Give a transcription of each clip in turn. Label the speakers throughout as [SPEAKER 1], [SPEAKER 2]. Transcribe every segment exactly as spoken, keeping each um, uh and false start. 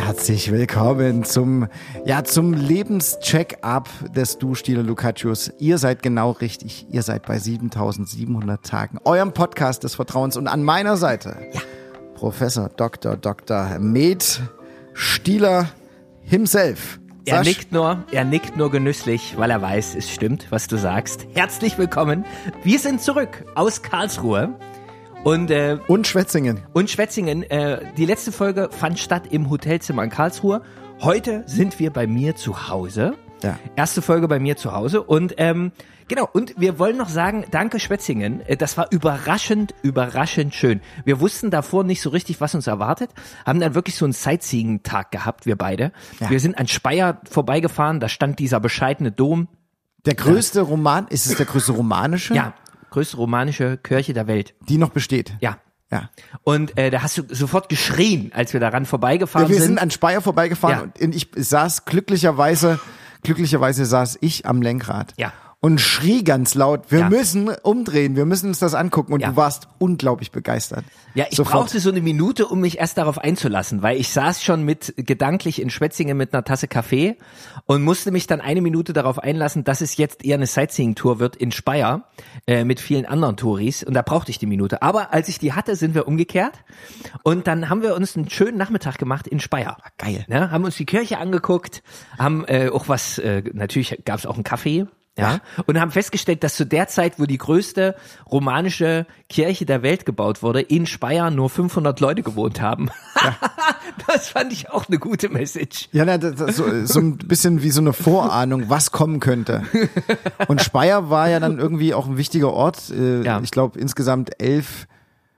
[SPEAKER 1] Herzlich willkommen zum, ja, zum Lebenscheck-up des Du Stile Lucaccios. Ihr seid genau richtig. Ihr seid bei siebentausendsiebenhundert Tagen, eurem Podcast des Vertrauens. Und an meiner Seite ja. Professor Doktor Doktor Med Stieler himself.
[SPEAKER 2] Er nickt nur, er nickt nur genüsslich, weil er weiß, es stimmt, was du sagst. Herzlich willkommen. Wir sind zurück aus Karlsruhe. Und, äh,
[SPEAKER 1] und Schwetzingen.
[SPEAKER 2] Und Schwetzingen. Äh, die letzte Folge fand statt im Hotelzimmer in Karlsruhe. Heute sind wir bei mir zu Hause.
[SPEAKER 1] Ja.
[SPEAKER 2] Erste Folge bei mir zu Hause. Und ähm, genau, und wir wollen noch sagen, danke Schwetzingen. Das war überraschend, überraschend schön. Wir wussten davor nicht so richtig, was uns erwartet. Haben dann wirklich so einen Sightseeing-Tag gehabt, wir beide. Ja. Wir sind an Speyer vorbeigefahren, da stand dieser bescheidene Dom.
[SPEAKER 1] Der größte Roman, ist es der größte romanische?
[SPEAKER 2] Ja. Größte romanische Kirche der Welt.
[SPEAKER 1] Die noch besteht?
[SPEAKER 2] Ja.
[SPEAKER 1] Ja.
[SPEAKER 2] Und äh, da hast du sofort geschrien, als wir daran vorbeigefahren
[SPEAKER 1] ja, wir
[SPEAKER 2] sind.
[SPEAKER 1] Wir sind an Speyer vorbeigefahren ja. und ich saß glücklicherweise, glücklicherweise saß ich am Lenkrad.
[SPEAKER 2] Ja.
[SPEAKER 1] Und schrie ganz laut, wir
[SPEAKER 2] ja.
[SPEAKER 1] müssen umdrehen, wir müssen uns das angucken. Und
[SPEAKER 2] ja.
[SPEAKER 1] du warst unglaublich begeistert.
[SPEAKER 2] Ja, ich Sofort. brauchte so eine Minute, um mich erst darauf einzulassen, weil ich saß schon mit gedanklich in Schwetzingen mit einer Tasse Kaffee und musste mich dann eine Minute darauf einlassen, dass es jetzt eher eine Sightseeing-Tour wird in Speyer äh, mit vielen anderen Touris. Und da brauchte ich die Minute. Aber als ich die hatte, sind wir umgekehrt. Und dann haben wir uns einen schönen Nachmittag gemacht in Speyer.
[SPEAKER 1] Geil.
[SPEAKER 2] Ja, haben uns die Kirche angeguckt, haben äh, auch was, äh, natürlich gab es auch einen Kaffee. Ja, und haben festgestellt, dass zu der Zeit, wo die größte romanische Kirche der Welt gebaut wurde, in Speyer nur fünfhundert Leute gewohnt haben. Ja. Das fand ich auch eine gute Message.
[SPEAKER 1] Ja, na, das, so, so ein bisschen wie so eine Vorahnung, was kommen könnte. Und Speyer war ja dann irgendwie auch ein wichtiger Ort. Äh, ja. Ich glaube, insgesamt elf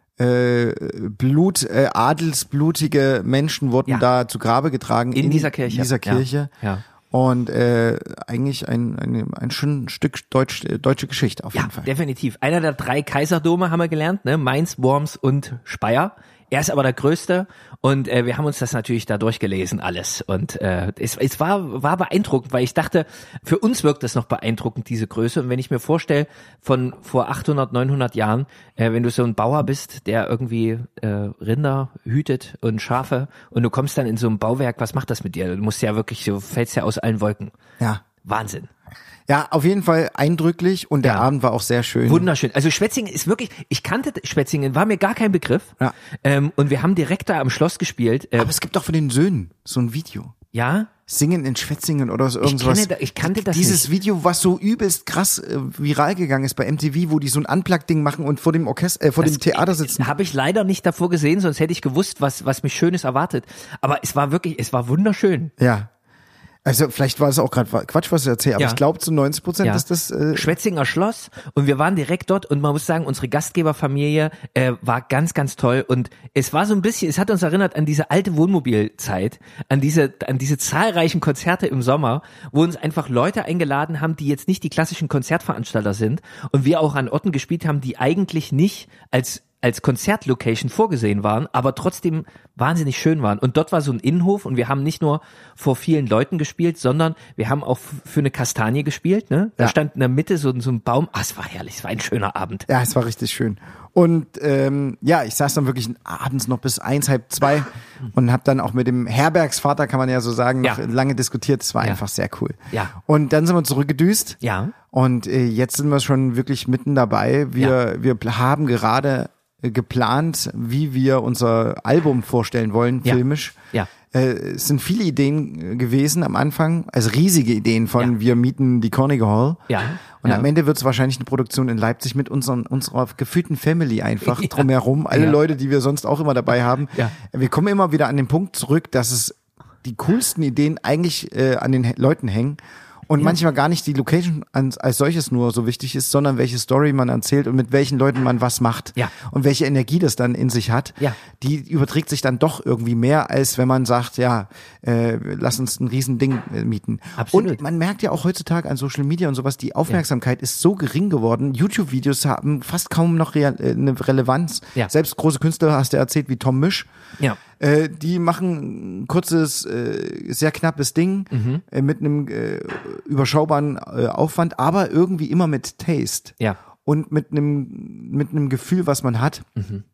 [SPEAKER 1] äh, Blut, äh, adelsblutige Menschen wurden ja. da zu Grabe getragen.
[SPEAKER 2] In, in dieser Kirche.
[SPEAKER 1] In dieser Kirche.
[SPEAKER 2] Ja. ja.
[SPEAKER 1] Und äh, eigentlich ein, ein, ein schönes Stück Deutsch, deutsche Geschichte auf jeden
[SPEAKER 2] ja,
[SPEAKER 1] Fall.
[SPEAKER 2] Definitiv. Einer der drei Kaiserdome haben wir gelernt, ne? Mainz, Worms und Speyer. Er ist aber der Größte und äh, wir haben uns das natürlich da durchgelesen alles und äh, es, es war war beeindruckend, weil ich dachte, für uns wirkt das noch beeindruckend, diese Größe. Und wenn ich mir vorstelle, von vor achthundert, neunhundert Jahren, äh, wenn du so ein Bauer bist, der irgendwie äh, Rinder hütet und Schafe und du kommst dann in so ein Bauwerk, was macht das mit dir? Du musst ja wirklich, du fällst ja aus allen Wolken.
[SPEAKER 1] Ja.
[SPEAKER 2] Wahnsinn.
[SPEAKER 1] Ja, auf jeden Fall eindrücklich und der ja. Abend war auch sehr schön.
[SPEAKER 2] Wunderschön. Also Schwetzingen ist wirklich, ich kannte Schwetzingen, war mir gar kein Begriff.
[SPEAKER 1] Ja.
[SPEAKER 2] Ähm, und wir haben direkt da am Schloss gespielt. Äh,
[SPEAKER 1] Aber es gibt doch von den Söhnen so ein Video.
[SPEAKER 2] Ja?
[SPEAKER 1] Singen in Schwetzingen oder so irgendwas.
[SPEAKER 2] Ich, kenne, ich kannte das
[SPEAKER 1] Dieses
[SPEAKER 2] nicht.
[SPEAKER 1] Video, was so übelst krass äh, viral gegangen ist bei M T V, wo die so ein Unplugged-Ding machen und vor dem Orchester, äh, vor das dem Theater sitzen.
[SPEAKER 2] Habe ich leider nicht davor gesehen, sonst hätte ich gewusst, was was mich Schönes erwartet. Aber es war wirklich, es war wunderschön.
[SPEAKER 1] Ja. Also vielleicht war es auch gerade Quatsch, was ich erzähle, aber ja. ich glaube zu neunzig Prozent,
[SPEAKER 2] ja.
[SPEAKER 1] dass das... Äh
[SPEAKER 2] Schwetzinger Schloss und wir waren direkt dort und man muss sagen, unsere Gastgeberfamilie äh, war ganz, ganz toll und es war so ein bisschen, es hat uns erinnert an diese alte Wohnmobilzeit, an diese an diese zahlreichen Konzerte im Sommer, wo uns einfach Leute eingeladen haben, die jetzt nicht die klassischen Konzertveranstalter sind und wir auch an Orten gespielt haben, die eigentlich nicht als als Konzertlocation vorgesehen waren, aber trotzdem wahnsinnig schön waren. Und dort war so ein Innenhof und wir haben nicht nur vor vielen Leuten gespielt, sondern wir haben auch für eine Kastanie gespielt. Ne? Da ja. stand in der Mitte so, so ein Baum. Ah, es war herrlich, es war ein schöner Abend.
[SPEAKER 1] Ja, es war richtig schön. Und ähm, ja, ich saß dann wirklich abends noch bis eins, halb zwei und habe dann auch mit dem Herbergsvater, kann man ja so sagen, noch ja. lange diskutiert. Es war ja. einfach sehr cool.
[SPEAKER 2] Ja.
[SPEAKER 1] Und dann sind wir zurückgedüst.
[SPEAKER 2] Ja.
[SPEAKER 1] Und äh, jetzt sind wir schon wirklich mitten dabei. Wir, ja. wir haben gerade geplant, wie wir unser Album vorstellen wollen,
[SPEAKER 2] ja.
[SPEAKER 1] filmisch.
[SPEAKER 2] Ja.
[SPEAKER 1] Äh, es sind viele Ideen gewesen am Anfang, also riesige Ideen von ja. wir mieten die Carnegie Hall.
[SPEAKER 2] Ja.
[SPEAKER 1] Und
[SPEAKER 2] ja.
[SPEAKER 1] am Ende wird es wahrscheinlich eine Produktion in Leipzig mit unseren, unserer gefühlten Family einfach ja. drumherum. Alle
[SPEAKER 2] ja.
[SPEAKER 1] Leute, die wir sonst auch immer dabei haben.
[SPEAKER 2] Ja.
[SPEAKER 1] Wir kommen immer wieder an den Punkt zurück, dass es die coolsten Ideen eigentlich äh, an den Leuten hängen. Und ja. manchmal gar nicht die Location als, als solches nur so wichtig ist, sondern welche Story man erzählt und mit welchen Leuten man was macht.
[SPEAKER 2] Ja.
[SPEAKER 1] Und welche Energie das dann in sich hat.
[SPEAKER 2] Ja.
[SPEAKER 1] Die überträgt sich dann doch irgendwie mehr, als wenn man sagt, ja, äh, lass uns ein Riesending äh, mieten.
[SPEAKER 2] Absolut.
[SPEAKER 1] Und man merkt ja auch heutzutage an Social Media und sowas, die Aufmerksamkeit ja. ist so gering geworden. YouTube-Videos haben fast kaum noch Re- äh, eine Relevanz.
[SPEAKER 2] Ja.
[SPEAKER 1] Selbst große Künstler, hast du erzählt, wie Tom Misch.
[SPEAKER 2] Ja.
[SPEAKER 1] Äh, die machen ein kurzes, äh, sehr knappes Ding
[SPEAKER 2] Mhm.
[SPEAKER 1] äh, mit einem äh, überschaubaren äh, Aufwand, aber irgendwie immer mit Taste
[SPEAKER 2] Ja.
[SPEAKER 1] und mit einem mit einem Gefühl, was man hat.
[SPEAKER 2] Mhm.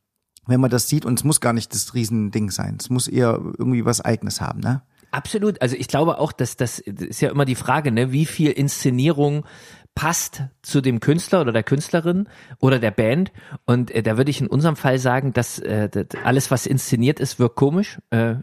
[SPEAKER 1] wenn man das sieht, und es muss gar nicht das Riesending sein. Es muss eher irgendwie was Eigenes haben, ne?
[SPEAKER 2] Absolut. Also ich glaube auch, dass das, das ist ja immer die Frage, ne, wie viel Inszenierung passt zu dem Künstler oder der Künstlerin oder der Band. Und äh, da würde ich in unserem Fall sagen, dass äh, das alles, was inszeniert ist, wirkt komisch. Äh,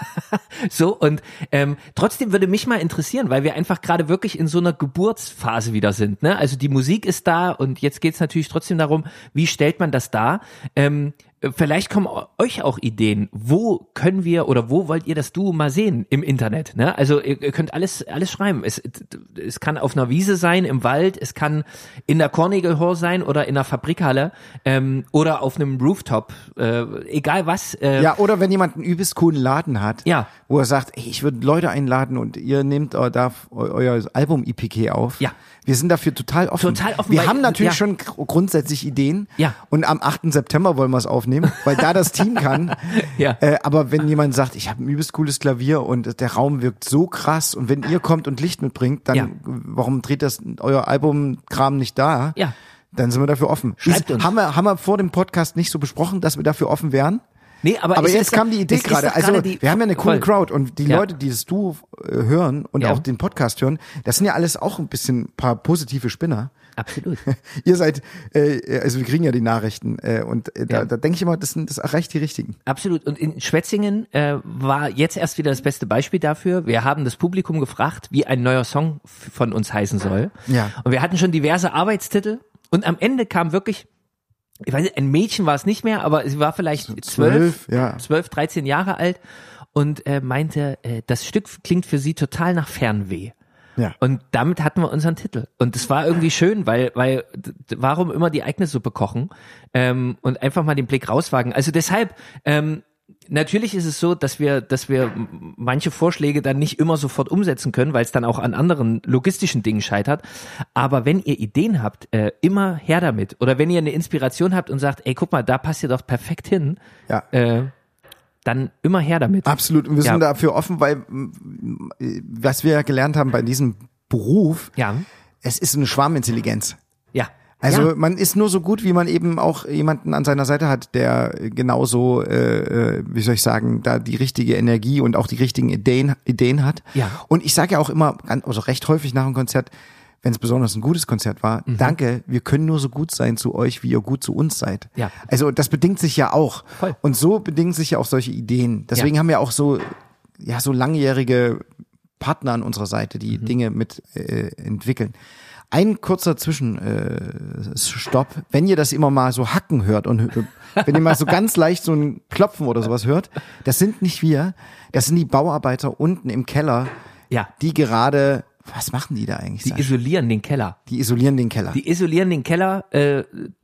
[SPEAKER 2] so, und ähm, trotzdem würde mich mal interessieren, weil wir einfach gerade wirklich in so einer Geburtsphase wieder sind. Ne? Also die Musik ist da und jetzt geht's natürlich trotzdem darum, wie stellt man das dar? Ähm, Vielleicht kommen euch auch Ideen, wo können wir oder wo wollt ihr das Duo mal sehen im Internet, ne? Also ihr, ihr könnt alles alles schreiben. Es, es kann auf einer Wiese sein, im Wald, es kann in der Carnegie Hall sein oder in einer Fabrikhalle ähm, oder auf einem Rooftop, äh, egal was. Äh,
[SPEAKER 1] ja, oder wenn jemand einen übelst coolen Laden hat,
[SPEAKER 2] ja.
[SPEAKER 1] wo er sagt, ey, ich würde Leute einladen und ihr nehmt äh, da euer Album-I P K auf.
[SPEAKER 2] Ja.
[SPEAKER 1] Wir sind dafür total offen.
[SPEAKER 2] Total offen.
[SPEAKER 1] Wir
[SPEAKER 2] weil,
[SPEAKER 1] haben natürlich
[SPEAKER 2] ja.
[SPEAKER 1] schon gr- grundsätzlich Ideen.
[SPEAKER 2] Ja.
[SPEAKER 1] Und am achten September wollen wir es aufnehmen, weil da das Team kann.
[SPEAKER 2] Ja.
[SPEAKER 1] Äh, aber wenn jemand sagt, ich habe ein übelst cooles Klavier und der Raum wirkt so krass und wenn ihr kommt und Licht mitbringt, dann
[SPEAKER 2] Ja.
[SPEAKER 1] warum dreht das euer Albumkram nicht da?
[SPEAKER 2] Ja.
[SPEAKER 1] Dann sind wir dafür offen.
[SPEAKER 2] Schreibt
[SPEAKER 1] Ist,
[SPEAKER 2] uns.
[SPEAKER 1] Haben wir, haben wir vor dem Podcast nicht so besprochen, dass wir dafür offen wären?
[SPEAKER 2] Nee, aber,
[SPEAKER 1] Aber
[SPEAKER 2] es
[SPEAKER 1] jetzt
[SPEAKER 2] ist
[SPEAKER 1] kam die
[SPEAKER 2] doch-
[SPEAKER 1] Idee
[SPEAKER 2] es ist
[SPEAKER 1] gerade.
[SPEAKER 2] doch
[SPEAKER 1] Also
[SPEAKER 2] gerade die-
[SPEAKER 1] wir haben ja eine coole
[SPEAKER 2] voll.
[SPEAKER 1] Crowd und die
[SPEAKER 2] Ja.
[SPEAKER 1] Leute, die das Duo äh, hören und
[SPEAKER 2] Ja.
[SPEAKER 1] auch den Podcast hören, das sind ja alles auch ein bisschen ein paar positive Spinner.
[SPEAKER 2] Absolut.
[SPEAKER 1] Ihr seid, äh, also wir kriegen ja die Nachrichten äh, und äh, da,
[SPEAKER 2] Ja.
[SPEAKER 1] da denke ich immer, das, sind, das erreicht die Richtigen.
[SPEAKER 2] Absolut. Und in Schwetzingen äh, war jetzt erst wieder das beste Beispiel dafür. Wir haben das Publikum gefragt, wie ein neuer Song f- von uns heißen soll.
[SPEAKER 1] Ja.
[SPEAKER 2] Und wir hatten schon diverse Arbeitstitel. Und am Ende kam wirklich, ich weiß nicht, ein Mädchen war es nicht mehr, aber sie war vielleicht zwölf,
[SPEAKER 1] zwölf, ja.
[SPEAKER 2] zwölf, dreizehn Jahre alt und äh, meinte, äh, das Stück klingt für sie total nach Fernweh.
[SPEAKER 1] Ja.
[SPEAKER 2] Und damit hatten wir unseren Titel. Und das war irgendwie schön, weil, weil, d- warum immer die eigene Suppe kochen ähm, und einfach mal den Blick rauswagen. Also deshalb, ähm, natürlich ist es so, dass wir, dass wir manche Vorschläge dann nicht immer sofort umsetzen können, weil es dann auch an anderen logistischen Dingen scheitert. Aber wenn ihr Ideen habt, äh, immer her damit. Oder wenn ihr eine Inspiration habt und sagt, ey, guck mal, da passt ihr doch perfekt hin,
[SPEAKER 1] Ja.
[SPEAKER 2] äh, dann immer her damit.
[SPEAKER 1] Absolut. Und wir sind
[SPEAKER 2] Ja.
[SPEAKER 1] dafür offen, weil m, m, was wir gelernt haben bei diesem Beruf,
[SPEAKER 2] Ja,
[SPEAKER 1] es ist eine Schwarmintelligenz.
[SPEAKER 2] ja.
[SPEAKER 1] Also
[SPEAKER 2] ja.
[SPEAKER 1] man ist nur so gut, wie man eben auch jemanden an seiner Seite hat, der genauso, äh, wie soll ich sagen, da die richtige Energie und auch die richtigen Ideen, Ideen hat.
[SPEAKER 2] Ja.
[SPEAKER 1] Und ich sage ja auch immer, also recht häufig nach einem Konzert, wenn es besonders ein gutes Konzert war,
[SPEAKER 2] Mhm.
[SPEAKER 1] danke, wir können nur so gut sein zu euch, wie ihr gut zu uns seid.
[SPEAKER 2] Ja.
[SPEAKER 1] Also das bedingt sich ja auch.
[SPEAKER 2] Voll.
[SPEAKER 1] Und so bedingen sich ja auch solche Ideen. Deswegen haben wir auch so, ja, so langjährige Partner an unserer Seite, die
[SPEAKER 2] Mhm.
[SPEAKER 1] Dinge mit äh, entwickeln. Ein kurzer Zwischenstopp. Äh, Stopp. Wenn ihr das immer mal so hacken hört und hö- wenn ihr mal so ganz leicht so ein Klopfen oder sowas hört, das sind nicht wir, das sind die Bauarbeiter unten im Keller,
[SPEAKER 2] Ja.
[SPEAKER 1] die gerade, was machen die da eigentlich?
[SPEAKER 2] Die
[SPEAKER 1] Sascha?
[SPEAKER 2] isolieren den Keller.
[SPEAKER 1] Die isolieren den Keller.
[SPEAKER 2] Die isolieren den Keller. Äh,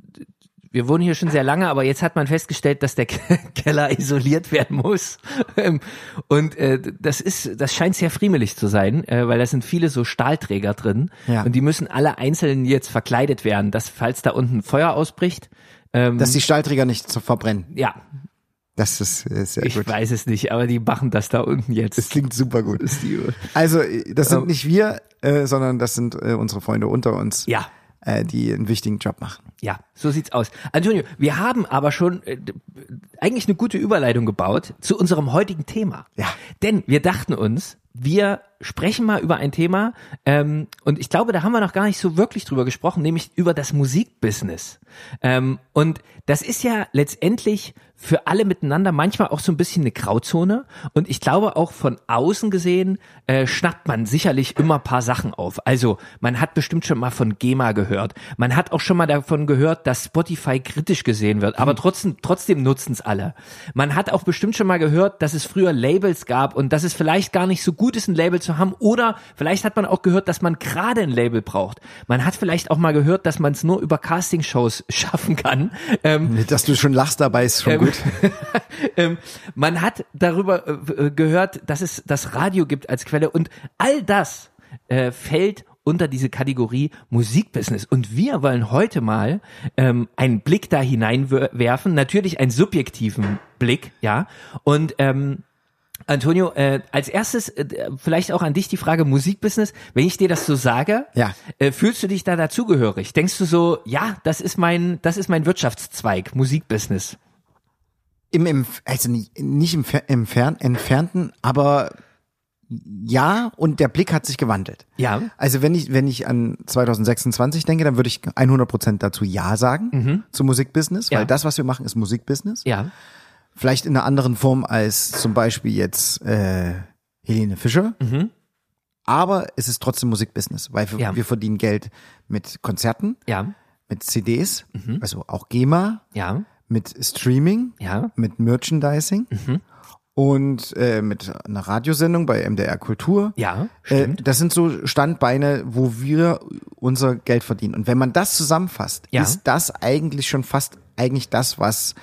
[SPEAKER 2] wir wohnen hier schon sehr lange, aber jetzt hat man festgestellt, dass der Ke- Keller isoliert werden muss. Ähm, Und äh, das ist, das scheint sehr friemelig zu sein, äh, weil da sind viele so Stahlträger drin
[SPEAKER 1] Ja.
[SPEAKER 2] und die müssen alle einzeln jetzt verkleidet werden, dass falls da unten Feuer ausbricht. Ähm,
[SPEAKER 1] Dass die Stahlträger nicht zu verbrennen.
[SPEAKER 2] ja,
[SPEAKER 1] Das ist äh, sehr
[SPEAKER 2] ich
[SPEAKER 1] gut.
[SPEAKER 2] weiß es nicht, aber die machen das da unten jetzt.
[SPEAKER 1] Das klingt super gut.
[SPEAKER 2] ist die,
[SPEAKER 1] Also, äh, das sind
[SPEAKER 2] Ähm.
[SPEAKER 1] nicht wir, äh, sondern das sind äh, unsere Freunde unter uns,
[SPEAKER 2] ja.
[SPEAKER 1] äh, die einen wichtigen Job machen.
[SPEAKER 2] Ja, so sieht's aus. Antonio, wir haben aber schon äh, eigentlich eine gute Überleitung gebaut zu unserem heutigen Thema.
[SPEAKER 1] Ja.
[SPEAKER 2] Denn wir dachten uns, wir sprechen mal über ein Thema ähm, und ich glaube, da haben wir noch gar nicht so wirklich drüber gesprochen, nämlich über das Musikbusiness. Ähm, und das ist ja letztendlich für alle miteinander manchmal auch so ein bisschen eine Grauzone und ich glaube auch von außen gesehen äh, schnappt man sicherlich immer ein paar Sachen auf. Also man hat bestimmt schon mal von GEMA gehört, man hat auch schon mal davon gehört, dass Spotify kritisch gesehen wird, aber trotzdem, trotzdem nutzen es alle. Man hat auch bestimmt schon mal gehört, dass es früher Labels gab und dass es vielleicht gar nicht so gut ist, ein Label zu haben oder vielleicht hat man auch gehört, dass man gerade ein Label braucht. Man hat vielleicht auch mal gehört, dass man es nur über Castingshows schaffen kann. Ähm,
[SPEAKER 1] Dass du schon lachst dabei, ist schon
[SPEAKER 2] ähm,
[SPEAKER 1] gut.
[SPEAKER 2] ähm, man hat darüber äh, gehört, dass es das Radio gibt als Quelle und all das äh, fällt unter diese Kategorie Musikbusiness. Und wir wollen heute mal ähm, einen Blick da hineinwerfen, natürlich einen subjektiven Blick, ja. Und ähm, Antonio, äh, als erstes äh, vielleicht auch an dich die Frage Musikbusiness. Wenn ich dir das so sage,
[SPEAKER 1] Ja.
[SPEAKER 2] äh, fühlst du dich da dazugehörig? Denkst du so, ja, das ist mein, das ist mein Wirtschaftszweig, Musikbusiness?
[SPEAKER 1] Im, im also nicht, nicht im, im Fern, Entfernten, aber ja, und der Blick hat sich gewandelt.
[SPEAKER 2] Ja.
[SPEAKER 1] Also wenn ich wenn ich an zwanzig sechsundzwanzig denke, dann würde ich hundert Prozent dazu Ja sagen,
[SPEAKER 2] Mhm.
[SPEAKER 1] zum Musikbusiness, weil
[SPEAKER 2] Ja.
[SPEAKER 1] das, was wir machen, ist Musikbusiness.
[SPEAKER 2] Ja.
[SPEAKER 1] Vielleicht in einer anderen Form als zum Beispiel jetzt äh, Helene Fischer.
[SPEAKER 2] Mhm.
[SPEAKER 1] Aber es ist trotzdem Musikbusiness, weil wir,
[SPEAKER 2] Ja.
[SPEAKER 1] wir verdienen Geld mit Konzerten,
[SPEAKER 2] Ja.
[SPEAKER 1] mit C Ds,
[SPEAKER 2] Mhm.
[SPEAKER 1] also auch GEMA,
[SPEAKER 2] Ja.
[SPEAKER 1] mit Streaming,
[SPEAKER 2] Ja.
[SPEAKER 1] mit Merchandising
[SPEAKER 2] Mhm.
[SPEAKER 1] und äh, mit einer Radiosendung bei M D R Kultur.
[SPEAKER 2] Ja.
[SPEAKER 1] Äh,
[SPEAKER 2] Stimmt.
[SPEAKER 1] das sind so Standbeine, wo wir unser Geld verdienen. Und wenn man das zusammenfasst,
[SPEAKER 2] Ja.
[SPEAKER 1] ist das eigentlich schon fast eigentlich das, was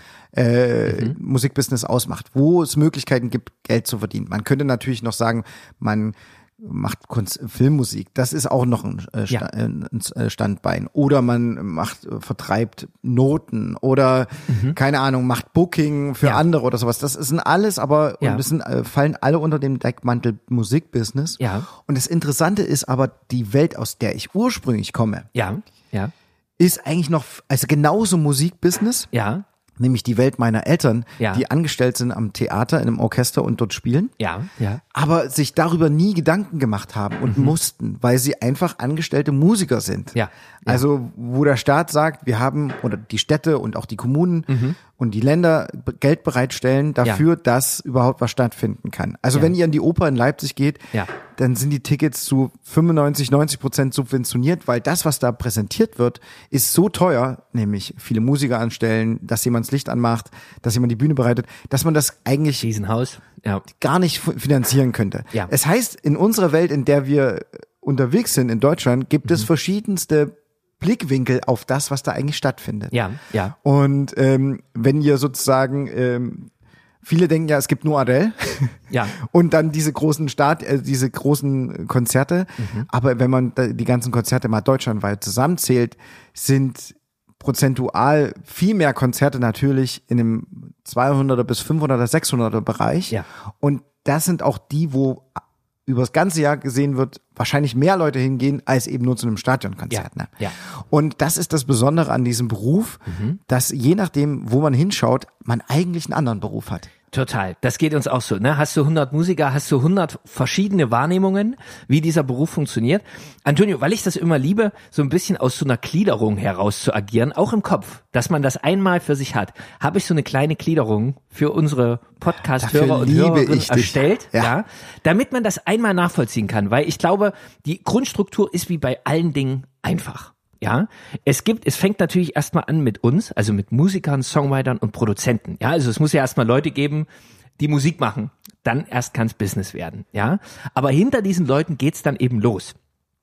[SPEAKER 1] äh,
[SPEAKER 2] Mhm.
[SPEAKER 1] Musikbusiness ausmacht, wo es Möglichkeiten gibt, Geld zu verdienen. Man könnte natürlich noch sagen, man macht Kunst, Filmmusik, das ist auch noch ein, äh,
[SPEAKER 2] Ja.
[SPEAKER 1] Sta- ein äh, Standbein. Oder man macht, äh, vertreibt Noten oder, keine Ahnung, macht Booking für
[SPEAKER 2] Mhm. Ja.
[SPEAKER 1] andere oder sowas. Das sind alles aber,
[SPEAKER 2] Ja.
[SPEAKER 1] und das sind, äh, fallen alle unter dem Deckmantel Musikbusiness.
[SPEAKER 2] Ja.
[SPEAKER 1] Und das Interessante ist aber, die Welt, aus der ich ursprünglich komme,
[SPEAKER 2] Ja. Ja.
[SPEAKER 1] ist eigentlich noch, also genauso Musikbusiness,
[SPEAKER 2] Ja.
[SPEAKER 1] nämlich die Welt meiner Eltern,
[SPEAKER 2] Ja.
[SPEAKER 1] die angestellt sind am Theater, in einem Orchester und dort spielen.
[SPEAKER 2] Ja. Ja.
[SPEAKER 1] Aber sich darüber nie Gedanken gemacht haben und mussten, weil sie einfach angestellte Musiker sind.
[SPEAKER 2] Mhm. Ja.
[SPEAKER 1] Also wo der Staat sagt, wir haben, oder die Städte und auch die Kommunen
[SPEAKER 2] Mhm.
[SPEAKER 1] und die Länder be- Geld bereitstellen dafür, dass überhaupt was stattfinden kann. Also
[SPEAKER 2] Ja.
[SPEAKER 1] wenn ihr an die Oper in Leipzig geht,
[SPEAKER 2] Ja.
[SPEAKER 1] dann sind die Tickets zu fünfundneunzig, neunzig Prozent subventioniert, weil das, was da präsentiert wird, ist so teuer, nämlich viele Musiker anstellen, dass jemand das Licht anmacht, dass jemand die Bühne bereitet, dass man das eigentlich
[SPEAKER 2] Riesenhaus. Ja.
[SPEAKER 1] gar nicht f- finanzieren könnte.
[SPEAKER 2] Ja.
[SPEAKER 1] Es heißt, in unserer Welt, in der wir unterwegs sind, in Deutschland, gibt
[SPEAKER 2] Mhm.
[SPEAKER 1] es verschiedenste Blickwinkel auf das, was da eigentlich stattfindet.
[SPEAKER 2] Ja. Ja.
[SPEAKER 1] Und ähm, wenn ihr sozusagen, ähm, viele denken ja, es gibt nur Adele
[SPEAKER 2] Ja.
[SPEAKER 1] und dann diese großen Start, äh, diese großen Konzerte.
[SPEAKER 2] Mhm.
[SPEAKER 1] Aber wenn man da die ganzen Konzerte mal deutschlandweit zusammenzählt, sind prozentual viel mehr Konzerte natürlich in dem zweihunderter bis fünfhunderter, sechshunderter Bereich.
[SPEAKER 2] Ja.
[SPEAKER 1] Und das sind auch die, wo über das ganze Jahr gesehen wird, wahrscheinlich mehr Leute hingehen, als eben nur zu einem Stadionkonzert.
[SPEAKER 2] Ja,
[SPEAKER 1] Ne?
[SPEAKER 2] ja.
[SPEAKER 1] Und das ist das Besondere an diesem Beruf, dass je nachdem, wo man hinschaut, man eigentlich einen anderen Beruf hat.
[SPEAKER 2] Total. Das geht uns auch so. Ne? Hast du hundert Musiker, hast du hundert verschiedene Wahrnehmungen, wie dieser Beruf funktioniert. Antonio, weil ich das immer liebe, so ein bisschen aus so einer Gliederung heraus zu agieren, auch im Kopf, dass man das einmal für sich hat, habe ich so eine kleine Gliederung für unsere Podcast-Hörer
[SPEAKER 1] Dafür
[SPEAKER 2] und
[SPEAKER 1] liebe
[SPEAKER 2] Hörerinnen
[SPEAKER 1] ich dich.
[SPEAKER 2] erstellt, ja.
[SPEAKER 1] Ja.
[SPEAKER 2] damit man das einmal nachvollziehen kann. Weil ich glaube, die Grundstruktur ist wie bei allen Dingen einfach. Ja, es gibt, es fängt natürlich erstmal an mit uns, also mit Musikern, Songwritern und Produzenten. Ja, also es muss ja erstmal Leute geben, die Musik machen. Dann erst kann es Business werden. Ja, aber hinter diesen Leuten geht's dann eben los.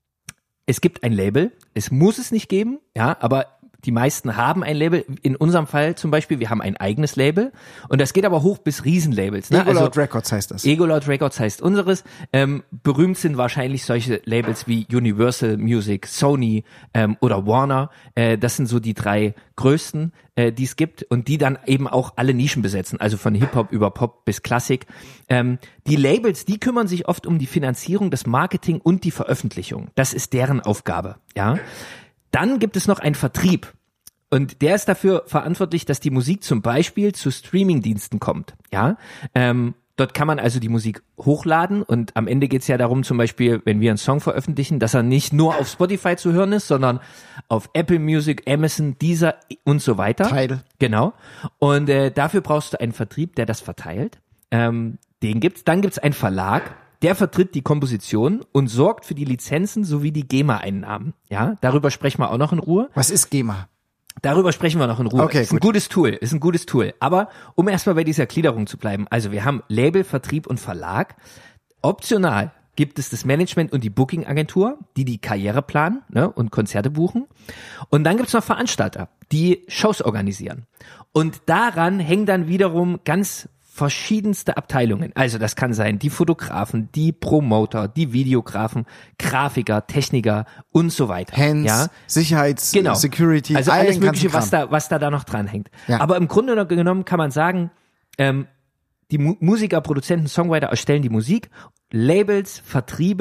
[SPEAKER 2] Es gibt ein Label, es muss es nicht geben, ja, aber die meisten haben ein Label. In unserem Fall zum Beispiel, wir haben ein eigenes Label und das geht aber hoch bis Riesenlabels. Ne?
[SPEAKER 1] Egolord Records heißt das.
[SPEAKER 2] Egolord Records heißt unseres. Ähm, berühmt sind wahrscheinlich solche Labels wie Universal Music, Sony ähm, oder Warner. Äh, das sind so die drei größten, äh, die es gibt und die dann eben auch alle Nischen besetzen, also von Hip-Hop über Pop bis Klassik. Ähm, die Labels, die kümmern sich oft um die Finanzierung, das Marketing und die Veröffentlichung. Das ist deren Aufgabe. Ja. Dann gibt es noch einen Vertrieb. Und der ist dafür verantwortlich, dass die Musik zum Beispiel zu Streamingdiensten kommt. Ja, ähm, dort kann man also die Musik hochladen und am Ende geht's ja darum, zum Beispiel, wenn wir einen Song veröffentlichen, dass er nicht nur auf Spotify zu hören ist, sondern auf Apple Music, Amazon, Deezer und so weiter.
[SPEAKER 1] Tidal.
[SPEAKER 2] Genau. Und äh, dafür brauchst du einen Vertrieb, der das verteilt. Ähm, den gibt's. Dann gibt's einen Verlag. Der vertritt die Komposition und sorgt für die Lizenzen sowie die GEMA-Einnahmen. Ja, darüber sprechen wir auch noch in Ruhe.
[SPEAKER 1] Was ist GEMA?
[SPEAKER 2] Darüber sprechen wir noch in Ruhe.
[SPEAKER 1] Okay,
[SPEAKER 2] ist ein
[SPEAKER 1] gut.
[SPEAKER 2] gutes Tool, ist ein gutes Tool. Aber um erstmal bei dieser Gliederung zu bleiben, also wir haben Label, Vertrieb und Verlag. Optional gibt es das Management und die Booking-Agentur, die die Karriere planen, ne, und Konzerte buchen. Und dann gibt's noch Veranstalter, die Shows organisieren. Und daran hängen dann wiederum ganz verschiedenste Abteilungen. Also das kann sein die Fotografen, die Promoter, die Videografen, Grafiker, Techniker und so weiter.
[SPEAKER 1] Hands,
[SPEAKER 2] ja?
[SPEAKER 1] Sicherheits,
[SPEAKER 2] Genau.
[SPEAKER 1] Security,
[SPEAKER 2] also
[SPEAKER 1] all
[SPEAKER 2] alles
[SPEAKER 1] den ganzen
[SPEAKER 2] Mögliche, was
[SPEAKER 1] Kram.
[SPEAKER 2] da, was da da noch dran hängt.
[SPEAKER 1] Ja.
[SPEAKER 2] Aber im Grunde genommen kann man sagen, ähm, die Mu- Musiker, Produzenten, Songwriter erstellen die Musik, Labels, Vertriebe,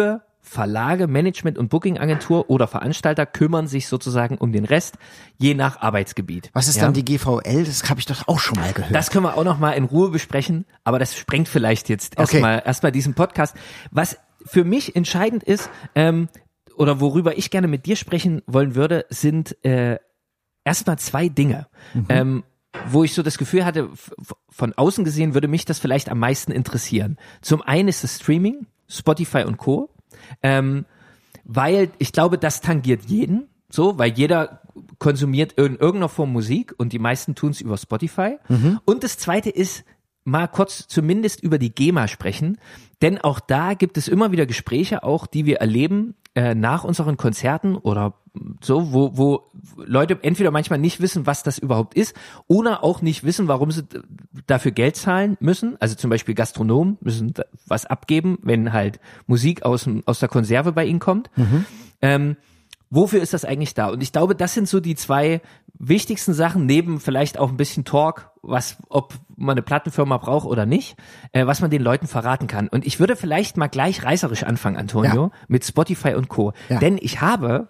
[SPEAKER 2] Verlage, Management und Booking-Agentur oder Veranstalter kümmern sich sozusagen um den Rest, je nach Arbeitsgebiet.
[SPEAKER 1] Was ist
[SPEAKER 2] ja?
[SPEAKER 1] dann die G V L? Das habe ich doch auch schon mal gehört.
[SPEAKER 2] Das können wir auch noch mal in Ruhe besprechen, aber das sprengt vielleicht jetzt erstmal
[SPEAKER 1] Okay.
[SPEAKER 2] erstmal diesen Podcast. Was für mich entscheidend ist, ähm, oder worüber ich gerne mit dir sprechen wollen würde, sind äh, erstmal zwei Dinge. Mhm. Ähm, wo ich so das Gefühl hatte, f- von außen gesehen würde mich das vielleicht am meisten interessieren. Zum einen ist das Streaming, Spotify und Co., ähm, weil ich glaube, das tangiert jeden, so, weil jeder konsumiert in irgendeiner Form Musik und die meisten tun es über Spotify. Mhm. Und das zweite ist, mal kurz zumindest über die GEMA sprechen, denn auch da gibt es immer wieder Gespräche, auch die wir erleben äh, nach unseren Konzerten oder so, wo, wo Leute entweder manchmal nicht wissen, was das überhaupt ist, oder auch nicht wissen, warum sie dafür Geld zahlen müssen. Also zum Beispiel Gastronomen müssen was abgeben, wenn halt Musik aus, dem, aus der Konserve bei ihnen kommt. Mhm. Ähm, Wofür ist das eigentlich da? Und ich glaube, das sind so die zwei wichtigsten Sachen, neben vielleicht auch ein bisschen Talk, was, ob man eine Plattenfirma braucht oder nicht, äh, was man den Leuten verraten kann. Und ich würde vielleicht mal gleich reißerisch anfangen, Antonio, ja. mit Spotify und Co. Ja. Denn ich habe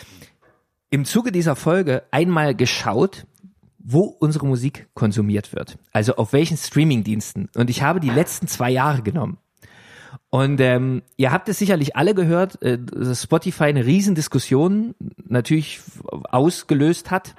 [SPEAKER 2] im Zuge dieser Folge einmal geschaut, wo unsere Musik konsumiert wird. Also auf welchen Streamingdiensten. Und ich habe die letzten zwei Jahre genommen. Und ähm, ihr habt es sicherlich alle gehört, äh, dass Spotify eine Riesendiskussion natürlich ausgelöst hat.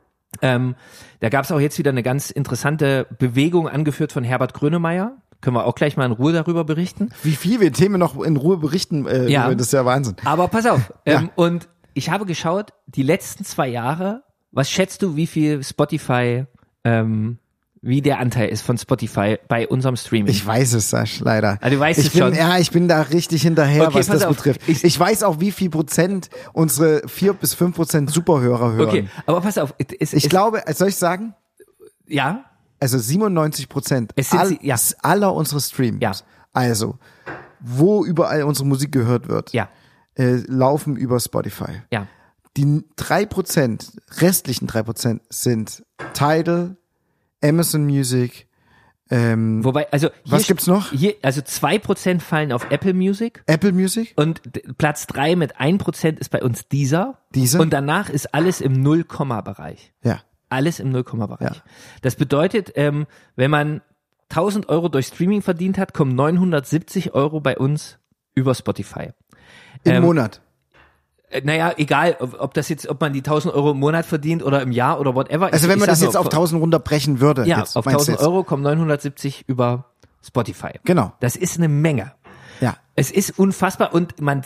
[SPEAKER 2] Ähm, da gab es auch jetzt wieder eine ganz interessante Bewegung, angeführt von Herbert Grönemeyer. Können wir auch gleich mal in Ruhe darüber berichten.
[SPEAKER 1] Wie viel wir Themen noch in Ruhe berichten, äh,
[SPEAKER 2] ja,
[SPEAKER 1] das ist ja Wahnsinn.
[SPEAKER 2] Aber pass auf,
[SPEAKER 1] ja.
[SPEAKER 2] ähm, und ich habe geschaut, die letzten zwei Jahre, was schätzt du, wie viel Spotify ähm, wie der Anteil ist von Spotify bei unserem Streaming?
[SPEAKER 1] Ich weiß es, Sasch, leider.
[SPEAKER 2] Ah, du weißt
[SPEAKER 1] ich
[SPEAKER 2] es
[SPEAKER 1] bin,
[SPEAKER 2] schon.
[SPEAKER 1] Ja, ich bin da richtig hinterher,
[SPEAKER 2] okay,
[SPEAKER 1] was das
[SPEAKER 2] auf.
[SPEAKER 1] betrifft.
[SPEAKER 2] Ich,
[SPEAKER 1] ich weiß auch, wie viel Prozent unsere vier bis fünf Prozent Superhörer hören.
[SPEAKER 2] Okay, aber pass auf. Es,
[SPEAKER 1] ich
[SPEAKER 2] es,
[SPEAKER 1] glaube, soll ich sagen?
[SPEAKER 2] Ja.
[SPEAKER 1] Also siebenundneunzig Prozent
[SPEAKER 2] all,
[SPEAKER 1] ja. aller unserer Streams,
[SPEAKER 2] ja.
[SPEAKER 1] also wo überall unsere Musik gehört wird,
[SPEAKER 2] ja.
[SPEAKER 1] äh, laufen über Spotify.
[SPEAKER 2] Ja.
[SPEAKER 1] Die drei Prozent, restlichen drei Prozent sind Tidal, Amazon Music. Ähm,
[SPEAKER 2] Wobei, also hier,
[SPEAKER 1] was gibt's noch?
[SPEAKER 2] Hier, also zwei Prozent fallen auf Apple Music.
[SPEAKER 1] Apple Music.
[SPEAKER 2] Und Platz drei mit ein Prozent ist bei uns Deezer.
[SPEAKER 1] Deezer.
[SPEAKER 2] Und danach ist alles im Null-Komma-Bereich.
[SPEAKER 1] Ja.
[SPEAKER 2] Alles im Null-Komma-Bereich.
[SPEAKER 1] Ja.
[SPEAKER 2] Das bedeutet, ähm, wenn man tausend Euro durch Streaming verdient hat, kommen neunhundertsiebzig Euro bei uns über Spotify.
[SPEAKER 1] Im
[SPEAKER 2] ähm,
[SPEAKER 1] Monat.
[SPEAKER 2] Naja, egal, ob das jetzt, ob man die tausend Euro im Monat verdient oder im Jahr oder whatever.
[SPEAKER 1] Also
[SPEAKER 2] ich,
[SPEAKER 1] wenn man
[SPEAKER 2] ich
[SPEAKER 1] das
[SPEAKER 2] nur,
[SPEAKER 1] jetzt auf tausend runterbrechen würde.
[SPEAKER 2] Ja,
[SPEAKER 1] jetzt,
[SPEAKER 2] auf tausend Euro kommen neunhundertsiebzig über Spotify.
[SPEAKER 1] Genau.
[SPEAKER 2] Das ist eine Menge.
[SPEAKER 1] Ja.
[SPEAKER 2] Es ist unfassbar und man,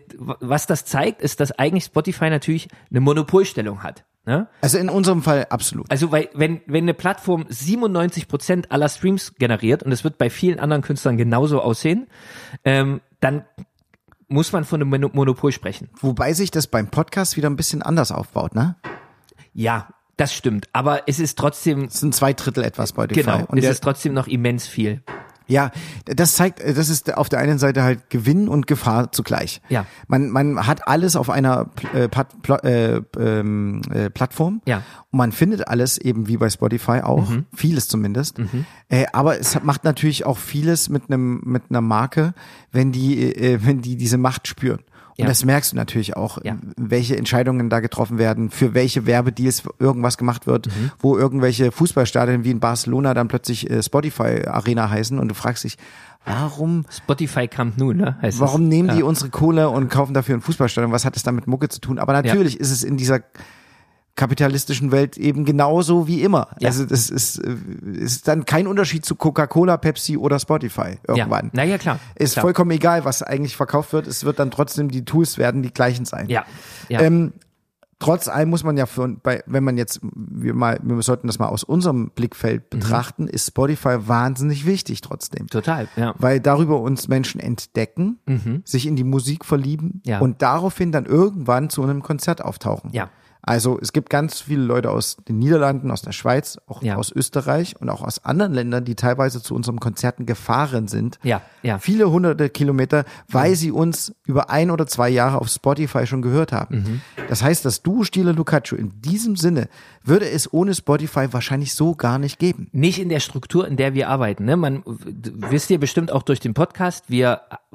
[SPEAKER 2] was das zeigt, ist, dass eigentlich Spotify natürlich eine Monopolstellung hat. Ne?
[SPEAKER 1] Also in unserem Fall absolut.
[SPEAKER 2] Also weil wenn wenn eine Plattform siebenundneunzig Prozent aller Streams generiert und es wird bei vielen anderen Künstlern genauso aussehen, ähm, dann muss man von einem Monopol sprechen.
[SPEAKER 1] Wobei sich das beim Podcast wieder ein bisschen anders aufbaut, ne?
[SPEAKER 2] Ja, das stimmt. Aber es ist trotzdem.
[SPEAKER 1] Es sind zwei Drittel etwas bei Spotify.
[SPEAKER 2] Genau.
[SPEAKER 1] Und
[SPEAKER 2] es
[SPEAKER 1] der,
[SPEAKER 2] ist trotzdem noch immens viel.
[SPEAKER 1] Ja, das zeigt, das ist auf der einen Seite halt Gewinn und Gefahr zugleich.
[SPEAKER 2] Ja.
[SPEAKER 1] Man, man hat alles auf einer äh, Plat, Pl äh, ähm, äh, Plattform.
[SPEAKER 2] Ja.
[SPEAKER 1] Und man findet alles eben wie bei Spotify auch, mhm. vieles zumindest. Mhm. Äh, aber es macht natürlich auch vieles mit einem mit einer Marke, wenn die äh, wenn die diese Macht spüren. Und ja. das merkst du natürlich auch,
[SPEAKER 2] ja.
[SPEAKER 1] welche Entscheidungen da getroffen werden, für welche Werbedeals irgendwas gemacht wird, mhm. wo irgendwelche Fußballstadien wie in Barcelona dann plötzlich äh, Spotify Arena heißen und du fragst dich, warum
[SPEAKER 2] Spotify Camp Nou, ne? Heißt
[SPEAKER 1] warum
[SPEAKER 2] es.
[SPEAKER 1] nehmen die
[SPEAKER 2] ja.
[SPEAKER 1] unsere Kohle und kaufen dafür ein Fußballstadion? Was hat es da mit Mucke zu tun? Aber natürlich ja. ist es in dieser kapitalistischen Welt eben genauso wie immer. Ja. Also das ist, ist dann kein Unterschied zu Coca-Cola, Pepsi oder Spotify irgendwann.
[SPEAKER 2] Ja. Na ja, klar.
[SPEAKER 1] Ist
[SPEAKER 2] klar.
[SPEAKER 1] vollkommen egal, was eigentlich verkauft wird. Es wird dann trotzdem, die Tools werden die gleichen sein.
[SPEAKER 2] Ja. ja.
[SPEAKER 1] Ähm, trotz allem muss man ja, für, bei, wenn man jetzt, wir mal, wir sollten das mal aus unserem Blickfeld betrachten, mhm. ist Spotify wahnsinnig wichtig trotzdem.
[SPEAKER 2] Total, ja.
[SPEAKER 1] Weil darüber uns Menschen entdecken, mhm. sich in die Musik verlieben
[SPEAKER 2] ja.
[SPEAKER 1] und daraufhin dann irgendwann zu einem Konzert auftauchen.
[SPEAKER 2] Ja.
[SPEAKER 1] Also es gibt ganz viele Leute aus den Niederlanden, aus der Schweiz, auch ja. aus Österreich und auch aus anderen Ländern, die teilweise zu unseren Konzerten gefahren sind.
[SPEAKER 2] Ja, ja.
[SPEAKER 1] Viele hunderte Kilometer, weil mhm. sie uns über ein oder zwei Jahre auf Spotify schon gehört haben. Mhm. Das heißt, das Duo Stile Lucaccio in diesem Sinne würde es ohne Spotify wahrscheinlich so gar nicht geben.
[SPEAKER 2] Nicht in der Struktur, in der wir arbeiten. Ne? Man wisst ihr bestimmt auch durch den Podcast, wir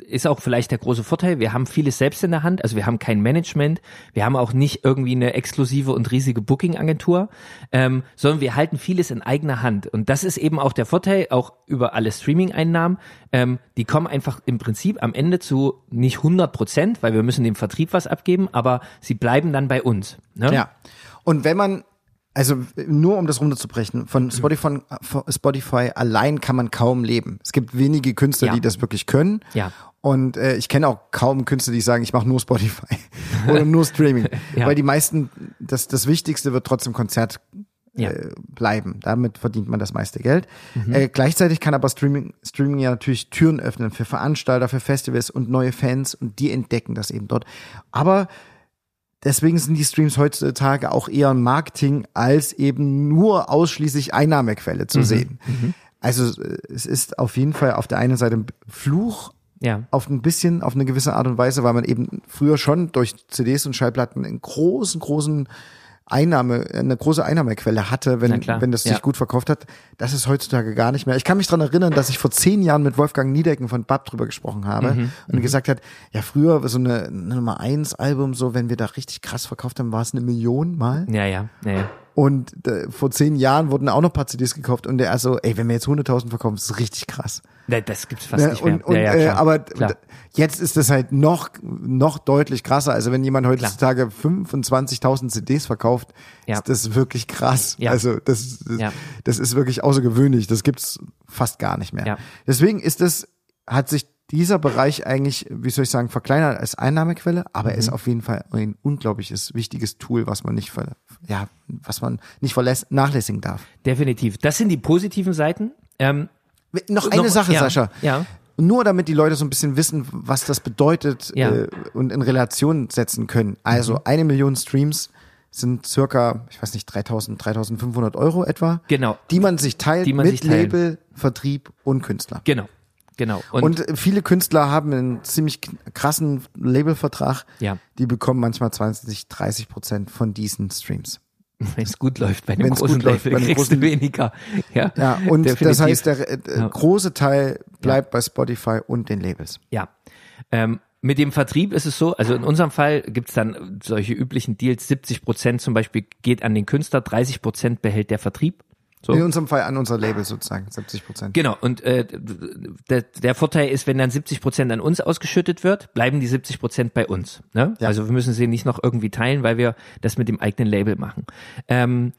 [SPEAKER 2] ist auch vielleicht der große Vorteil, wir haben vieles selbst in der Hand, also wir haben kein Management, wir haben auch nicht irgendwie eine exklusive und riesige Booking-Agentur, ähm, sondern wir halten vieles in eigener Hand. Und das ist eben auch der Vorteil, auch über alle Streaming-Einnahmen, ähm, die kommen einfach im Prinzip am Ende zu nicht hundert Prozent, weil wir müssen dem Vertrieb was abgeben, aber sie bleiben dann bei uns. Ne?
[SPEAKER 1] Ja, und wenn man Also nur um das runterzubrechen, von Spotify, von Spotify allein kann man kaum leben. Es gibt wenige Künstler,
[SPEAKER 2] ja.
[SPEAKER 1] die das wirklich können.
[SPEAKER 2] Ja.
[SPEAKER 1] Und äh, ich kenne auch kaum Künstler, die sagen, ich mache nur Spotify oder nur Streaming.
[SPEAKER 2] Ja.
[SPEAKER 1] Weil die meisten, das, das Wichtigste wird trotzdem Konzert
[SPEAKER 2] Ja.
[SPEAKER 1] äh, bleiben. Damit verdient man das meiste Geld.
[SPEAKER 2] Mhm.
[SPEAKER 1] Äh, gleichzeitig kann aber Streaming, Streaming ja natürlich Türen öffnen für Veranstalter, für Festivals und neue Fans und die entdecken das eben dort. Aber deswegen sind die Streams heutzutage auch eher ein Marketing als eben nur ausschließlich Einnahmequelle zu
[SPEAKER 2] Mhm.
[SPEAKER 1] sehen.
[SPEAKER 2] Mhm.
[SPEAKER 1] Also es ist auf jeden Fall auf der einen Seite ein Fluch,
[SPEAKER 2] Ja.
[SPEAKER 1] auf ein bisschen, auf eine gewisse Art und Weise, weil man eben früher schon durch C Ds und Schallplatten einen großen, großen Einnahme, eine große Einnahmequelle hatte,
[SPEAKER 2] Na
[SPEAKER 1] wenn,
[SPEAKER 2] klar,
[SPEAKER 1] wenn das sich
[SPEAKER 2] ja.
[SPEAKER 1] gut verkauft hat. Das ist heutzutage gar nicht mehr. Ich kann mich dran erinnern, dass ich vor zehn Jahren mit Wolfgang Niedecken von B A P drüber gesprochen habe
[SPEAKER 2] Mhm,
[SPEAKER 1] und mhm. gesagt hat, ja früher so eine, eine Nummer eins Album, so wenn wir da richtig krass verkauft haben, war es eine Million mal.
[SPEAKER 2] Ja, ja, ja, ja.
[SPEAKER 1] Und äh, vor zehn Jahren wurden auch noch ein paar C Ds gekauft und der also, ey, wenn wir jetzt hunderttausend verkaufen, das ist richtig krass.
[SPEAKER 2] Nee, das gibt's fast
[SPEAKER 1] Ja,
[SPEAKER 2] nicht mehr.
[SPEAKER 1] und, und,
[SPEAKER 2] ja, ja,
[SPEAKER 1] äh,
[SPEAKER 2] klar.
[SPEAKER 1] aber
[SPEAKER 2] Klar.
[SPEAKER 1] jetzt ist das halt noch noch deutlich krasser. Also wenn jemand heutzutage fünfundzwanzigtausend C Ds verkauft,
[SPEAKER 2] Ja.
[SPEAKER 1] ist das wirklich krass.
[SPEAKER 2] Ja.
[SPEAKER 1] Also das das,
[SPEAKER 2] Ja.
[SPEAKER 1] das ist wirklich außergewöhnlich. Das gibt's fast gar nicht mehr.
[SPEAKER 2] Ja.
[SPEAKER 1] Deswegen ist es hat sich dieser Bereich eigentlich, wie soll ich sagen, verkleinert als Einnahmequelle, aber er
[SPEAKER 2] Mhm.
[SPEAKER 1] ist auf jeden Fall ein unglaubliches wichtiges Tool, was man nicht ver, ja, was man nicht verlässt, nachlässigen darf.
[SPEAKER 2] Definitiv. Das sind die positiven Seiten. Ähm,
[SPEAKER 1] Noch eine
[SPEAKER 2] noch-
[SPEAKER 1] Sache,
[SPEAKER 2] ja,
[SPEAKER 1] Sascha.
[SPEAKER 2] Ja.
[SPEAKER 1] Nur damit die Leute so ein bisschen wissen, was das bedeutet
[SPEAKER 2] Ja.
[SPEAKER 1] äh, und in Relation setzen können. Also
[SPEAKER 2] Mhm.
[SPEAKER 1] eine Million Streams sind circa, ich weiß nicht, dreitausend, dreitausendfünfhundert Euro etwa,
[SPEAKER 2] Genau.
[SPEAKER 1] die man sich teilt
[SPEAKER 2] Die man
[SPEAKER 1] mit
[SPEAKER 2] sich teilen.
[SPEAKER 1] Label, Vertrieb und Künstler.
[SPEAKER 2] Genau. Genau. Und,
[SPEAKER 1] Und, viele Künstler haben einen ziemlich krassen Labelvertrag.
[SPEAKER 2] ja,
[SPEAKER 1] Die bekommen manchmal zwanzig, dreißig Prozent von diesen Streams.
[SPEAKER 2] wenn es gut läuft bei einem
[SPEAKER 1] Wenn's
[SPEAKER 2] großen
[SPEAKER 1] gut läuft,
[SPEAKER 2] Label,
[SPEAKER 1] bei einem
[SPEAKER 2] kriegst du
[SPEAKER 1] großen-
[SPEAKER 2] weniger. Ja,
[SPEAKER 1] Ja, und
[SPEAKER 2] definitiv.
[SPEAKER 1] das heißt, der äh,
[SPEAKER 2] Ja.
[SPEAKER 1] große Teil bleibt bei Spotify und den Labels.
[SPEAKER 2] Ja. Ähm, mit dem Vertrieb ist es so, also in unserem Fall gibt's dann solche üblichen Deals, siebzig Prozent zum Beispiel geht an den Künstler, dreißig Prozent behält der Vertrieb. So.
[SPEAKER 1] In unserem Fall an unser Label sozusagen, siebzig Prozent.
[SPEAKER 2] Genau, und äh, der, der Vorteil ist, wenn dann siebzig Prozent an uns ausgeschüttet wird, bleiben die siebzig Prozent bei uns. Ne?
[SPEAKER 1] Ja.
[SPEAKER 2] Also wir müssen sie nicht noch irgendwie teilen, weil wir das mit dem eigenen Label machen. Ähm,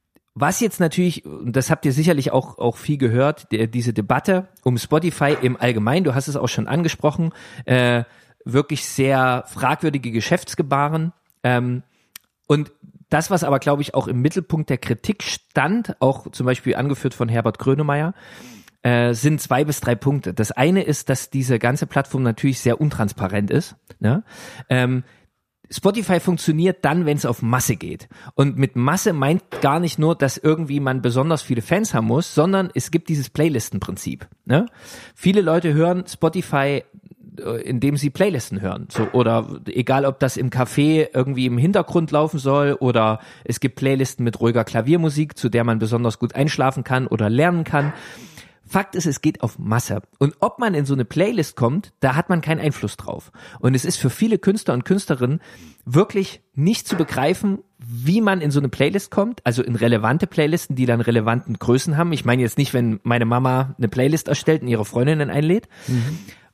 [SPEAKER 2] was jetzt natürlich, und das habt ihr sicherlich auch, auch viel gehört, der, diese Debatte um Spotify im Allgemeinen, du hast es auch schon angesprochen, äh, wirklich sehr fragwürdige Geschäftsgebaren. Ähm, und das, was aber, glaube ich, auch im Mittelpunkt der Kritik stand, auch zum Beispiel angeführt von Herbert Grönemeyer, äh, sind zwei bis drei Punkte. Das eine ist, dass diese ganze Plattform natürlich sehr untransparent ist. Ne? Ähm, Spotify funktioniert dann, wenn es auf Masse geht. Und mit Masse meint gar nicht nur, dass irgendwie man besonders viele Fans haben muss, sondern es gibt dieses Playlistenprinzip. Ne? Viele Leute hören Spotify, indem sie Playlisten hören. So, oder egal, ob das im Café irgendwie im Hintergrund laufen soll oder es gibt Playlisten mit ruhiger Klaviermusik, zu der man besonders gut einschlafen kann oder lernen kann. Fakt ist, es geht auf Masse. Und ob man in so eine Playlist kommt, da hat man keinen Einfluss drauf. Und es ist für viele Künstler und Künstlerinnen wirklich nicht zu begreifen, wie man in so eine Playlist kommt, also in relevante Playlisten, die dann relevanten Größen haben. Ich meine jetzt nicht, wenn meine Mama eine Playlist erstellt und ihre Freundinnen einlädt. Mhm.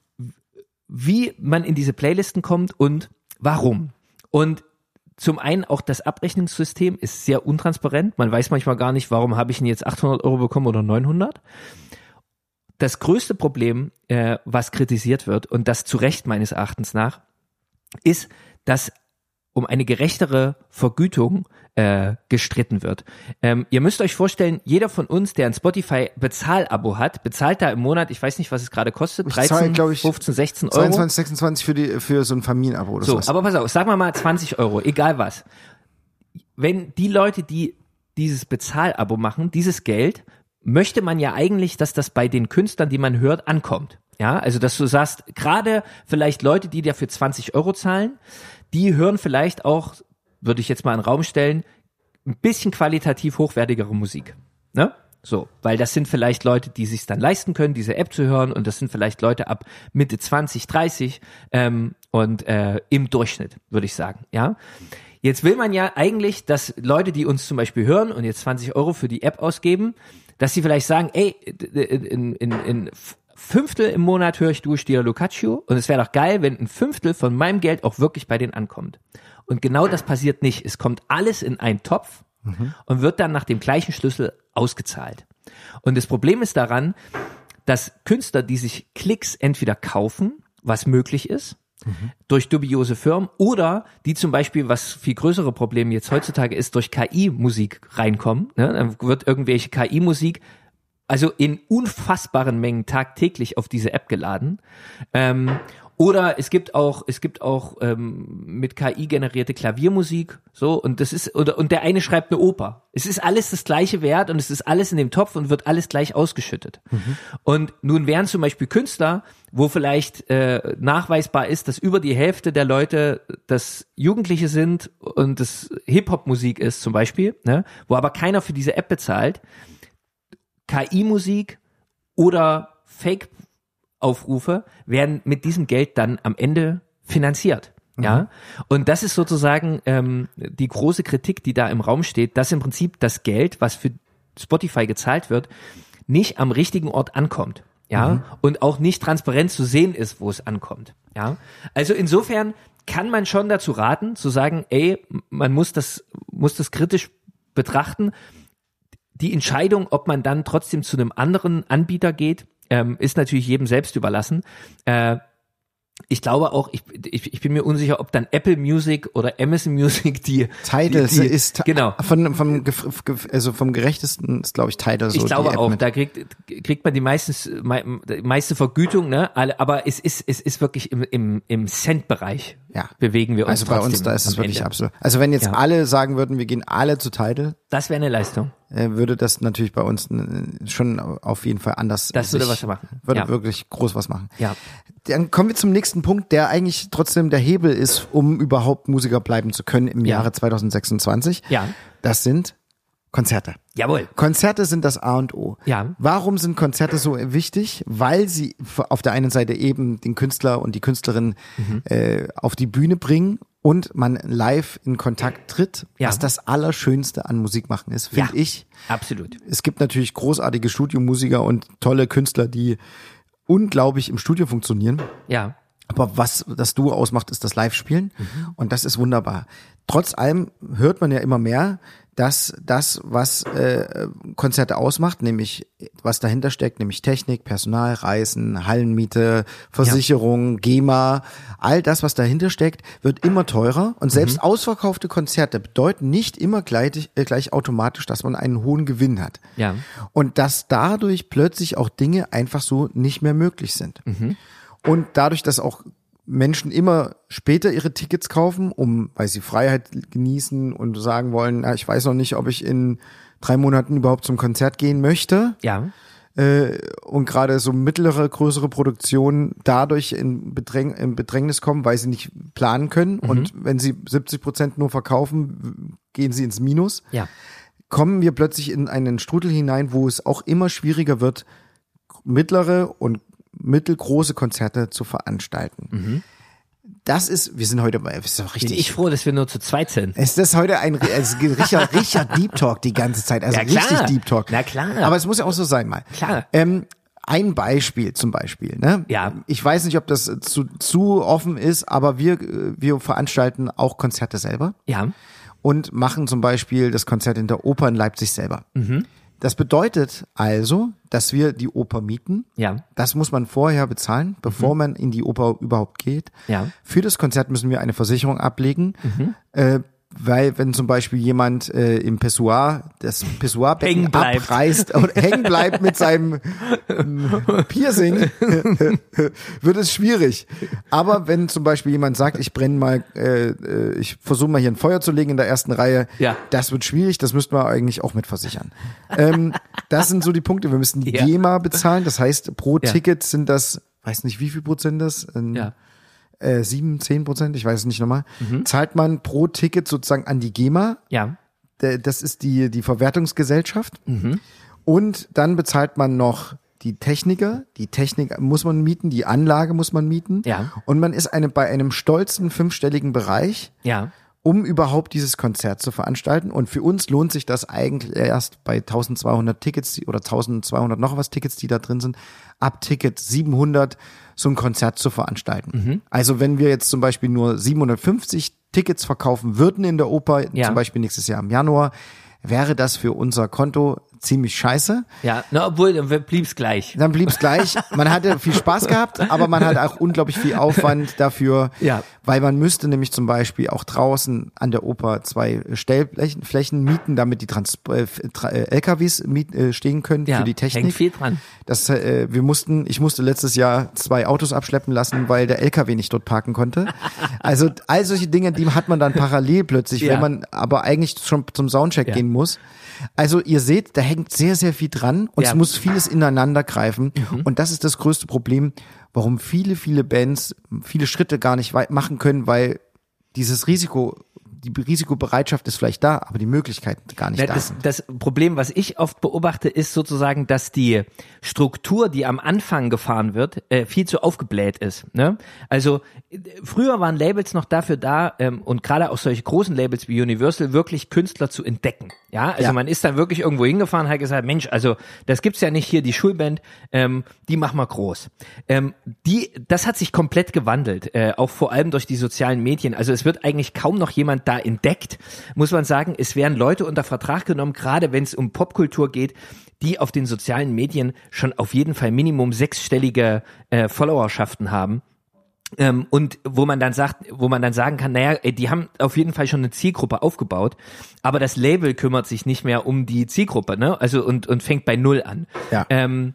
[SPEAKER 2] Wie man in diese Playlisten kommt und warum. Und zum einen auch das Abrechnungssystem ist sehr untransparent. Man weiß manchmal gar nicht, warum habe ich denn jetzt achthundert Euro bekommen oder neunhundert. Das größte Problem, äh, was kritisiert wird, und das zu Recht meines Erachtens nach, ist, dass um eine gerechtere Vergütung äh, gestritten wird. Ähm, ihr müsst euch vorstellen, jeder von uns, der ein Spotify-Bezahlabo hat, bezahlt da im Monat, ich weiß nicht, was es gerade kostet, dreizehn, fünfzehn, sechzehn Euro.
[SPEAKER 1] zweiundzwanzig, sechsundzwanzig für die für so ein Familienabo oder
[SPEAKER 2] So,
[SPEAKER 1] so.
[SPEAKER 2] aber pass auf, sagen wir mal zwanzig Euro, egal was. Wenn die Leute, die dieses Bezahlabo machen, dieses Geld, möchte man ja eigentlich, dass das bei den Künstlern, die man hört, ankommt. Ja, also dass du sagst, gerade vielleicht Leute, die dafür zwanzig Euro zahlen, die hören vielleicht auch, würde ich jetzt mal in den Raum stellen, ein bisschen qualitativ hochwertigere Musik. Ne? So, weil das sind vielleicht Leute, die sich dann leisten können, diese App zu hören, und das sind vielleicht Leute ab Mitte zwanzig, dreißig ähm, und äh, im Durchschnitt, würde ich sagen, ja. Jetzt will man ja eigentlich, dass Leute, die uns zum Beispiel hören und jetzt zwanzig Euro für die App ausgeben, dass sie vielleicht sagen, ey, in, in, in Fünftel im Monat höre ich Du, Stieler Lucaccio, und es wäre doch geil, wenn ein Fünftel von meinem Geld auch wirklich bei denen ankommt. Und genau das passiert nicht. Es kommt alles in einen Topf mhm. und wird dann nach dem gleichen Schlüssel ausgezahlt. Und das Problem ist daran, dass Künstler, die sich Klicks entweder kaufen, was möglich ist, mhm. durch dubiose Firmen, oder die zum Beispiel, was viel größere Problem jetzt heutzutage ist, durch K I-Musik reinkommen. Ne? Dann wird irgendwelche K I-Musik also in unfassbaren Mengen tagtäglich auf diese App geladen. Ähm, Oder es gibt auch, es gibt auch ähm, mit K I generierte Klaviermusik, so, und das ist, oder und der eine schreibt eine Oper. Es ist alles das gleiche Wert und es ist alles in dem Topf und wird alles gleich ausgeschüttet. Mhm. Und nun wären zum Beispiel Künstler, wo vielleicht äh, nachweisbar ist, dass über die Hälfte der Leute das Jugendliche sind und das Hip-Hop-Musik ist zum Beispiel, ne, wo aber keiner für diese App bezahlt, K I-Musik oder Fake Aufrufe werden mit diesem Geld dann am Ende finanziert. Ja, mhm. Und das ist sozusagen ähm, die große Kritik, die da im Raum steht, dass im Prinzip das Geld, was für Spotify gezahlt wird, nicht am richtigen Ort ankommt. Ja, mhm. und auch nicht transparent zu sehen ist, wo es ankommt. Ja, also insofern kann man schon dazu raten, zu sagen, ey, man muss das, muss das kritisch betrachten. Die Entscheidung, ob man dann trotzdem zu einem anderen Anbieter geht, Ähm, ist natürlich jedem selbst überlassen. Äh, ich glaube auch, ich, ich, ich bin mir unsicher, ob dann Apple Music oder Amazon Music die
[SPEAKER 1] Tidal
[SPEAKER 2] die, die,
[SPEAKER 1] ist
[SPEAKER 2] genau
[SPEAKER 1] von vom also vom gerechtesten ist, glaube ich, Tidal so.
[SPEAKER 2] Ich glaube
[SPEAKER 1] die App
[SPEAKER 2] auch,
[SPEAKER 1] mit.
[SPEAKER 2] da kriegt kriegt man die meistens die meiste Vergütung, ne? Aber es ist es ist wirklich im im im Cent-Bereich.
[SPEAKER 1] Ja.
[SPEAKER 2] Bewegen wir uns.
[SPEAKER 1] Also bei uns da ist es wirklich Ende. Absolut. Also wenn jetzt ja. alle sagen würden, wir gehen alle zu Tidal,
[SPEAKER 2] das wäre eine Leistung.
[SPEAKER 1] Würde das natürlich bei uns schon auf jeden Fall anders.
[SPEAKER 2] Das würde was machen.
[SPEAKER 1] Würde
[SPEAKER 2] ja.
[SPEAKER 1] wirklich groß was machen.
[SPEAKER 2] Ja.
[SPEAKER 1] Dann kommen wir zum nächsten Punkt, der eigentlich trotzdem der Hebel ist, um überhaupt Musiker bleiben zu können im
[SPEAKER 2] ja.
[SPEAKER 1] Jahre zwanzig sechsundzwanzig.
[SPEAKER 2] Ja.
[SPEAKER 1] Das sind Konzerte.
[SPEAKER 2] Jawohl.
[SPEAKER 1] Konzerte sind das A und O.
[SPEAKER 2] Ja.
[SPEAKER 1] Warum sind Konzerte so wichtig? Weil sie auf der einen Seite eben den Künstler und die Künstlerin mhm. äh, auf die Bühne bringen und man live in Kontakt tritt,
[SPEAKER 2] ja.
[SPEAKER 1] was das Allerschönste an Musik machen ist, finde
[SPEAKER 2] ja.
[SPEAKER 1] ich.
[SPEAKER 2] Absolut.
[SPEAKER 1] Es gibt natürlich großartige Studiomusiker und tolle Künstler, die unglaublich im Studio funktionieren.
[SPEAKER 2] Ja.
[SPEAKER 1] Aber was das Duo ausmacht, ist das Live-Spielen. Mhm. Und das ist wunderbar. Trotz allem hört man ja immer mehr, dass das, was äh, Konzerte ausmacht, nämlich was dahinter steckt, nämlich Technik, Personal, Reisen, Hallenmiete, Versicherung, ja. GEMA, all das, was dahinter steckt, wird immer teurer. Und selbst mhm. ausverkaufte Konzerte bedeuten nicht immer gleich, äh, gleich automatisch, dass man einen hohen Gewinn hat.
[SPEAKER 2] Ja.
[SPEAKER 1] Und dass dadurch plötzlich auch Dinge einfach so nicht mehr möglich sind. Mhm. Und dadurch, dass auch Menschen immer später ihre Tickets kaufen, um, weil sie Freiheit genießen und sagen wollen, na, ich weiß noch nicht, ob ich in drei Monaten überhaupt zum Konzert gehen möchte.
[SPEAKER 2] Ja.
[SPEAKER 1] Äh, und gerade so mittlere, größere Produktionen dadurch in, Bedräng in Bedrängnis kommen, weil sie nicht planen können. Mhm. Und wenn sie siebzig Prozent nur verkaufen, gehen sie ins Minus.
[SPEAKER 2] Ja. Kommen
[SPEAKER 1] wir plötzlich in einen Strudel hinein, wo es auch immer schwieriger wird, mittlere und mittelgroße Konzerte zu veranstalten. Mhm. Das ist, wir sind heute bei, ist doch richtig.
[SPEAKER 2] Bin ich froh, dass wir nur zu zweit sind.
[SPEAKER 1] Es ist heute ein, es ist richtig, richtig Deep Talk die ganze Zeit, also
[SPEAKER 2] ja, klar.
[SPEAKER 1] richtig Deep Talk.
[SPEAKER 2] Na klar.
[SPEAKER 1] Aber es muss ja auch so sein mal.
[SPEAKER 2] Klar.
[SPEAKER 1] Ähm, ein Beispiel zum Beispiel, ne?
[SPEAKER 2] Ja.
[SPEAKER 1] Ich weiß nicht, ob das zu, zu offen ist, aber wir, wir veranstalten auch Konzerte selber.
[SPEAKER 2] Ja.
[SPEAKER 1] Und machen zum Beispiel das Konzert in der Oper in Leipzig selber. Mhm. Das bedeutet also, dass wir die Oper mieten.
[SPEAKER 2] Ja.
[SPEAKER 1] Das muss man vorher bezahlen, bevor mhm. man in die Oper überhaupt geht.
[SPEAKER 2] Ja.
[SPEAKER 1] Für das Konzert müssen wir eine Versicherung ablegen,
[SPEAKER 2] mhm.
[SPEAKER 1] äh, weil wenn zum Beispiel jemand äh, im Pissoir das Pissoirbecken abreißt und hängen bleibt mit seinem ähm, Piercing, wird es schwierig. Aber wenn zum Beispiel jemand sagt, ich brenne mal, äh, ich versuche mal hier ein Feuer zu legen in der ersten Reihe,
[SPEAKER 2] ja.
[SPEAKER 1] das wird schwierig, das müssten wir eigentlich auch mit versichern. ähm, das sind so die Punkte, wir müssen die
[SPEAKER 2] ja.
[SPEAKER 1] GEMA bezahlen, das heißt pro
[SPEAKER 2] ja.
[SPEAKER 1] Ticket sind das, weiß nicht wie viel Prozent das, ähm,
[SPEAKER 2] ja.
[SPEAKER 1] Äh, sieben, zehn Prozent, ich weiß es nicht nochmal, mhm. zahlt man pro Ticket sozusagen an die GEMA.
[SPEAKER 2] Ja.
[SPEAKER 1] Das ist die, die Verwertungsgesellschaft.
[SPEAKER 2] Mhm.
[SPEAKER 1] Und dann bezahlt man noch die Techniker, die Technik muss man mieten, die Anlage muss man mieten.
[SPEAKER 2] Ja.
[SPEAKER 1] Und man ist eine, bei einem stolzen fünfstelligen Bereich,
[SPEAKER 2] ja.
[SPEAKER 1] um überhaupt dieses Konzert zu veranstalten. Und für uns lohnt sich das eigentlich erst bei eintausendzweihundert Tickets oder eintausendzweihundert noch was Tickets, die da drin sind, ab Ticket siebenhundert so ein Konzert zu veranstalten. Mhm. Also wenn wir jetzt zum Beispiel nur siebenhundertfünfzig Tickets verkaufen würden in der Oper, ja. zum Beispiel nächstes Jahr im Januar, wäre das für unser Konto ziemlich scheiße.
[SPEAKER 2] Ja, na, obwohl, dann blieb's gleich.
[SPEAKER 1] Dann blieb's gleich. Man hatte viel Spaß gehabt, aber man hatte auch unglaublich viel Aufwand dafür,
[SPEAKER 2] ja.
[SPEAKER 1] weil man müsste nämlich zum Beispiel auch draußen an der Oper zwei Stellflächen Flächen mieten, damit die Trans äh, L K Ws miet, äh, stehen können
[SPEAKER 2] ja,
[SPEAKER 1] für die Technik.
[SPEAKER 2] Hängt viel dran.
[SPEAKER 1] Das, äh, wir mussten, ich musste letztes Jahr zwei Autos abschleppen lassen, weil der L K W nicht dort parken konnte. Also all solche Dinge, die hat man dann parallel plötzlich, ja. wenn man aber eigentlich schon zum Soundcheck ja. gehen muss. Also ihr seht, da hängt sehr, sehr viel dran und ja. es muss vieles ineinander greifen. Mhm. Und das ist das größte Problem, warum viele, viele Bands viele Schritte gar nicht machen können, weil dieses Risiko, die Risikobereitschaft ist vielleicht da, aber die Möglichkeiten gar nicht
[SPEAKER 2] ja,
[SPEAKER 1] da
[SPEAKER 2] das,
[SPEAKER 1] sind.
[SPEAKER 2] Das Problem, was ich oft beobachte, ist sozusagen, dass die Struktur, die am Anfang gefahren wird, äh, viel zu aufgebläht ist. Ne? Also früher waren Labels noch dafür da ähm, und gerade auch solche großen Labels wie Universal wirklich Künstler zu entdecken. Ja, also ja. man ist dann wirklich irgendwo hingefahren, hat gesagt, Mensch, also das gibt's ja nicht hier, die Schulband, ähm, die machen wir groß. Ähm, die, das hat sich komplett gewandelt, äh, auch vor allem durch die sozialen Medien. Also es wird eigentlich kaum noch jemand da entdeckt, muss man sagen. Es werden Leute unter Vertrag genommen, gerade wenn es um Popkultur geht, die auf den sozialen Medien schon auf jeden Fall Minimum sechsstellige äh, Followerschaften haben. Ähm, und wo man dann sagt, wo man dann sagen kann, naja, die haben auf jeden Fall schon eine Zielgruppe aufgebaut, aber das Label kümmert sich nicht mehr um die Zielgruppe, ne? Also und und fängt bei null an.
[SPEAKER 1] Ja.
[SPEAKER 2] Ähm,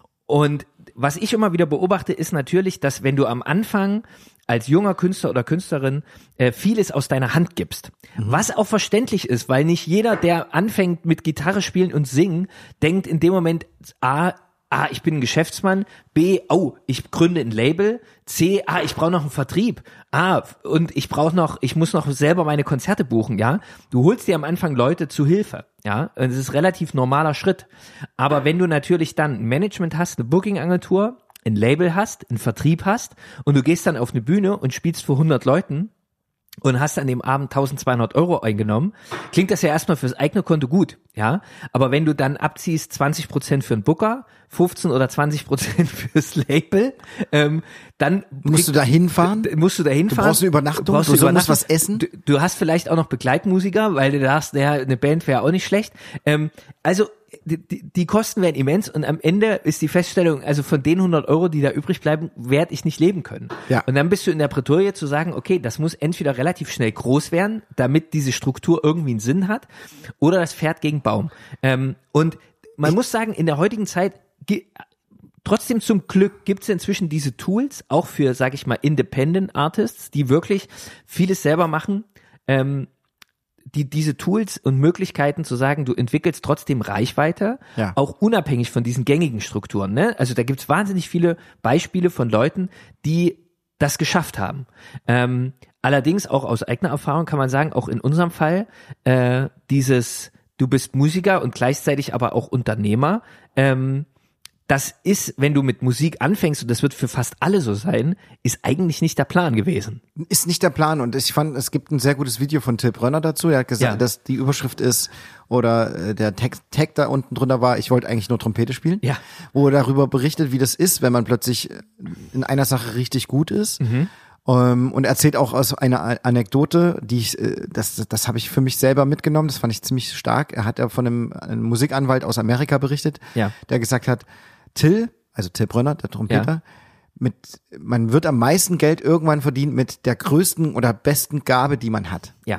[SPEAKER 2] und was ich immer wieder beobachte, ist natürlich, dass wenn du am Anfang als junger Künstler oder Künstlerin äh, vieles aus deiner Hand gibst, mhm. was auch verständlich ist, weil nicht jeder, der anfängt mit Gitarre spielen und singen, denkt in dem Moment, a A, ich bin ein Geschäftsmann, B, oh, ich gründe ein Label, C, ah, ich brauche noch einen Vertrieb, A, und ich brauche noch, ich muss noch selber meine Konzerte buchen, ja. Du holst dir am Anfang Leute zu Hilfe, ja. Und das ist ein relativ normaler Schritt. Aber wenn du natürlich dann ein Management hast, eine Booking-Agentur, ein Label hast, einen Vertrieb hast und du gehst dann auf eine Bühne und spielst vor hundert Leuten und hast an dem Abend eintausendzweihundert Euro eingenommen, klingt das ja erstmal fürs eigene Konto gut, ja. Aber wenn du dann abziehst zwanzig Prozent für einen Booker, fünfzehn oder zwanzig Prozent fürs Label, ähm, dann
[SPEAKER 1] musst du da hinfahren?
[SPEAKER 2] Musst du da hinfahren?
[SPEAKER 1] Du brauchst eine Übernachtung,
[SPEAKER 2] brauchst
[SPEAKER 1] du
[SPEAKER 2] Übernachtung.
[SPEAKER 1] musst was essen.
[SPEAKER 2] Du, du hast vielleicht auch noch Begleitmusiker, weil du sagst, naja, eine Band wäre auch nicht schlecht. Ähm, also Die, die, die Kosten werden immens und am Ende ist die Feststellung, also von den hundert Euro, die da übrig bleiben, werde ich nicht leben können.
[SPEAKER 1] Ja.
[SPEAKER 2] Und dann bist du in der Bretouille zu sagen, okay, das muss entweder relativ schnell groß werden, damit diese Struktur irgendwie einen Sinn hat, oder das Pferd gegen Baum. Ähm, und man ich muss sagen, in der heutigen Zeit, ge- trotzdem zum Glück gibt es inzwischen diese Tools, auch für, sag ich mal, Independent Artists, die wirklich vieles selber machen, ähm, die diese Tools und Möglichkeiten zu sagen, du entwickelst trotzdem Reichweite,
[SPEAKER 1] ja.
[SPEAKER 2] auch unabhängig von diesen gängigen Strukturen. Ne? Also da gibt's wahnsinnig viele Beispiele von Leuten, die das geschafft haben. Ähm, allerdings auch aus eigener Erfahrung kann man sagen, auch in unserem Fall, äh, dieses, du bist Musiker und gleichzeitig aber auch Unternehmer, ähm, das ist, wenn du mit Musik anfängst, und das wird für fast alle so sein, ist eigentlich nicht der Plan gewesen.
[SPEAKER 1] Ist nicht der Plan, und ich fand, es gibt ein sehr gutes Video von Till Brönner dazu. Er hat gesagt,
[SPEAKER 2] ja.
[SPEAKER 1] dass die Überschrift ist, oder äh, der Tag, Tag da unten drunter war, ich wollte eigentlich nur Trompete spielen.
[SPEAKER 2] Ja.
[SPEAKER 1] Wo er darüber berichtet, wie das ist, wenn man plötzlich in einer Sache richtig gut ist.
[SPEAKER 2] Mhm.
[SPEAKER 1] Um, und erzählt auch aus einer Anekdote, die ich, das, das habe ich für mich selber mitgenommen, das fand ich ziemlich stark. Er hat ja von einem, einem Musikanwalt aus Amerika berichtet,
[SPEAKER 2] ja.
[SPEAKER 1] der gesagt hat, Till, also Till Brönner, der Trompeter, ja. mit, man wird am meisten Geld irgendwann verdient mit der größten oder besten Gabe, die man hat.
[SPEAKER 2] Ja.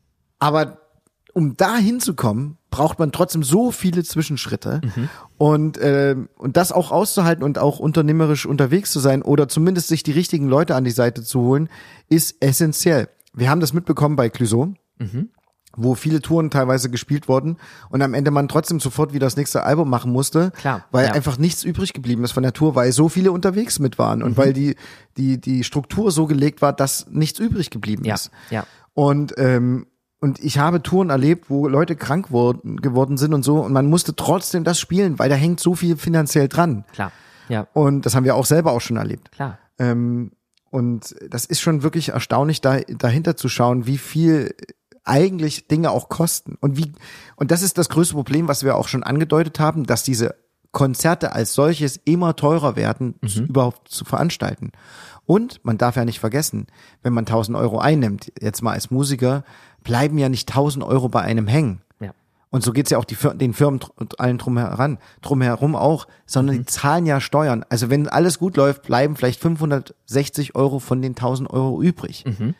[SPEAKER 1] Aber um da hinzukommen, braucht man trotzdem so viele Zwischenschritte mhm. und äh, und das auch auszuhalten und auch unternehmerisch unterwegs zu sein oder zumindest sich die richtigen Leute an die Seite zu holen, ist essentiell. Wir haben das mitbekommen bei Clouseau, mhm. wo viele Touren teilweise gespielt wurden und am Ende man trotzdem sofort wieder das nächste Album machen musste,
[SPEAKER 2] Klar,
[SPEAKER 1] weil
[SPEAKER 2] ja.
[SPEAKER 1] einfach nichts übrig geblieben ist von der Tour, weil so viele unterwegs mit waren und mhm. weil die die die Struktur so gelegt war, dass nichts übrig geblieben
[SPEAKER 2] ja.
[SPEAKER 1] ist.
[SPEAKER 2] Ja.
[SPEAKER 1] Und ähm, und ich habe Touren erlebt, wo Leute krank wurden, geworden sind und so und man musste trotzdem das spielen, weil da hängt so viel finanziell dran.
[SPEAKER 2] Klar, ja.
[SPEAKER 1] Und das haben wir auch selber auch schon erlebt.
[SPEAKER 2] Klar.
[SPEAKER 1] Ähm, und das ist schon wirklich erstaunlich, da, dahinter zu schauen, wie viel eigentlich Dinge auch kosten. Und wie, und das ist das größte Problem, was wir auch schon angedeutet haben, dass diese Konzerte als solches immer teurer werden, mhm. zu, überhaupt zu veranstalten. Und man darf ja nicht vergessen, wenn man tausend Euro einnimmt, jetzt mal als Musiker, bleiben ja nicht tausend Euro bei einem hängen.
[SPEAKER 2] Ja.
[SPEAKER 1] Und so geht's ja auch die, den Firmen und allen drumheran, drumherum auch, sondern mhm. die zahlen ja Steuern. Also wenn alles gut läuft, bleiben vielleicht fünfhundertsechzig Euro von den tausend Euro übrig. Mhm.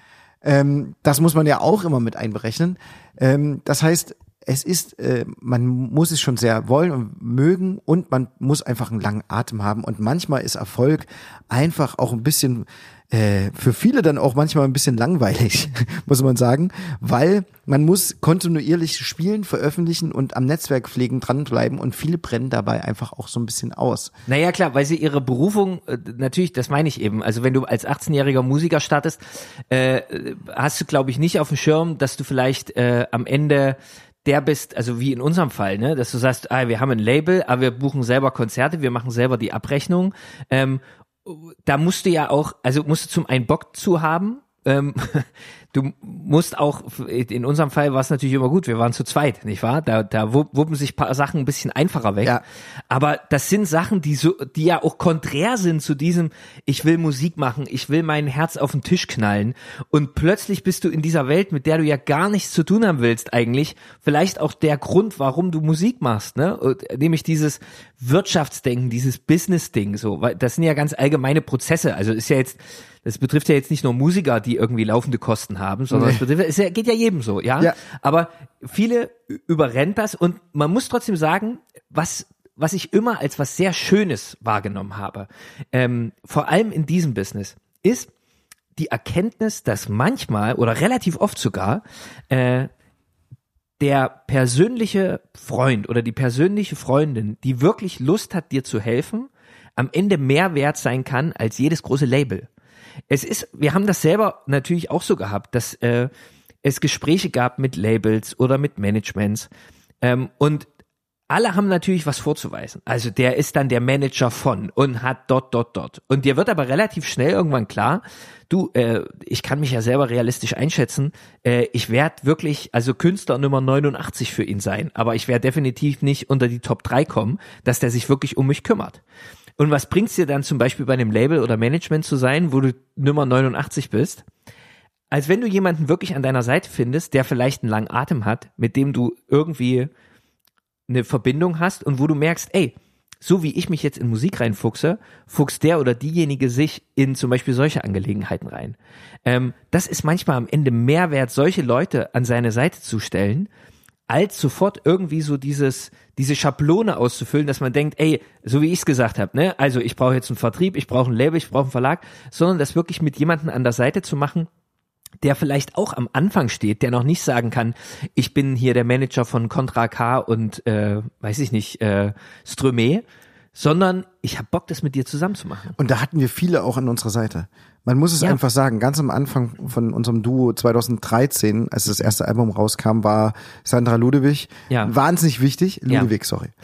[SPEAKER 1] Ähm, das muss man ja auch immer mit einberechnen. Ähm, das heißt, es ist, äh, man muss es schon sehr wollen und mögen und man muss einfach einen langen Atem haben und manchmal ist Erfolg einfach auch ein bisschen, äh, für viele dann auch manchmal ein bisschen langweilig, muss man sagen, weil man muss kontinuierlich spielen, veröffentlichen und am Netzwerk pflegen dranbleiben und viele brennen dabei einfach auch so ein bisschen aus.
[SPEAKER 2] Naja, klar, weil sie ihre Berufung, äh, natürlich, das meine ich eben, also wenn du als achtzehnjähriger Musiker startest, äh, hast du, glaube ich, nicht auf dem Schirm, dass du vielleicht äh, am Ende der bist, also wie in unserem Fall, ne, dass du sagst, ah, wir haben ein Label, aber wir buchen selber Konzerte, wir machen selber die Abrechnung. Ähm, da musst du ja auch, also musst du zum einen Bock zu haben. Ähm, du musst auch, in unserem Fall war es natürlich immer gut, wir waren zu zweit, nicht wahr? Da, da wuppen sich paar Sachen ein bisschen einfacher weg.
[SPEAKER 1] Ja.
[SPEAKER 2] Aber das sind Sachen, die so, die ja auch konträr sind zu diesem, ich will Musik machen, ich will mein Herz auf den Tisch knallen. Und plötzlich bist du in dieser Welt, mit der du ja gar nichts zu tun haben willst eigentlich, vielleicht auch der Grund, warum du Musik machst, ne? Und, nämlich dieses Wirtschaftsdenken, dieses Business-Ding, so, weil das sind ja ganz allgemeine Prozesse. Also ist ja jetzt, das betrifft ja jetzt nicht nur Musiker, die irgendwie laufende Kosten haben, sondern es betrifft, es geht ja jedem so, ja? ja. Aber viele überrennt das und man muss trotzdem sagen, was was ich immer als was sehr Schönes wahrgenommen habe, ähm, vor allem in diesem Business, ist die Erkenntnis, dass manchmal oder relativ oft sogar äh, der persönliche Freund oder die persönliche Freundin, die wirklich Lust hat, dir zu helfen, am Ende mehr wert sein kann als jedes große Label. Es ist, wir haben das selber natürlich auch so gehabt, dass äh, es Gespräche gab mit Labels oder mit Managements ähm, und alle haben natürlich was vorzuweisen. Also der ist dann der Manager von und hat dort, dort, dort. Und dir wird aber relativ schnell irgendwann klar, du, äh, ich kann mich ja selber realistisch einschätzen, äh, ich werde wirklich, also Künstler Nummer neunundachtzig für ihn sein, aber ich werde definitiv nicht unter die Top drei kommen, dass der sich wirklich um mich kümmert. Und was bringt's dir dann zum Beispiel bei einem Label oder Management zu sein, wo du Nummer neunundachtzig bist? Als wenn du jemanden wirklich an deiner Seite findest, der vielleicht einen langen Atem hat, mit dem du irgendwie eine Verbindung hast und wo du merkst, ey, so wie ich mich jetzt in Musik reinfuchse, fuchst der oder diejenige sich in zum Beispiel solche Angelegenheiten rein. Ähm, das ist manchmal am Ende mehr wert, solche Leute an seine Seite zu stellen, als sofort irgendwie so dieses diese Schablone auszufüllen, dass man denkt, ey, so wie ich es gesagt habe, ne, also ich brauche jetzt einen Vertrieb, ich brauche ein Label, ich brauche einen Verlag, sondern das wirklich mit jemandem an der Seite zu machen, der vielleicht auch am Anfang steht, der noch nicht sagen kann, ich bin hier der Manager von Contra K und äh, weiß ich nicht, äh, Strömé, sondern ich habe Bock, das mit dir zusammen zu machen.
[SPEAKER 1] Und da hatten wir viele auch an unserer Seite. Man muss es ja. einfach sagen, ganz am Anfang von unserem Duo zweitausenddreizehn, als das erste Album rauskam, war Sandra Ludewig
[SPEAKER 2] ja.
[SPEAKER 1] wahnsinnig wichtig, Ludewig, ja. sorry.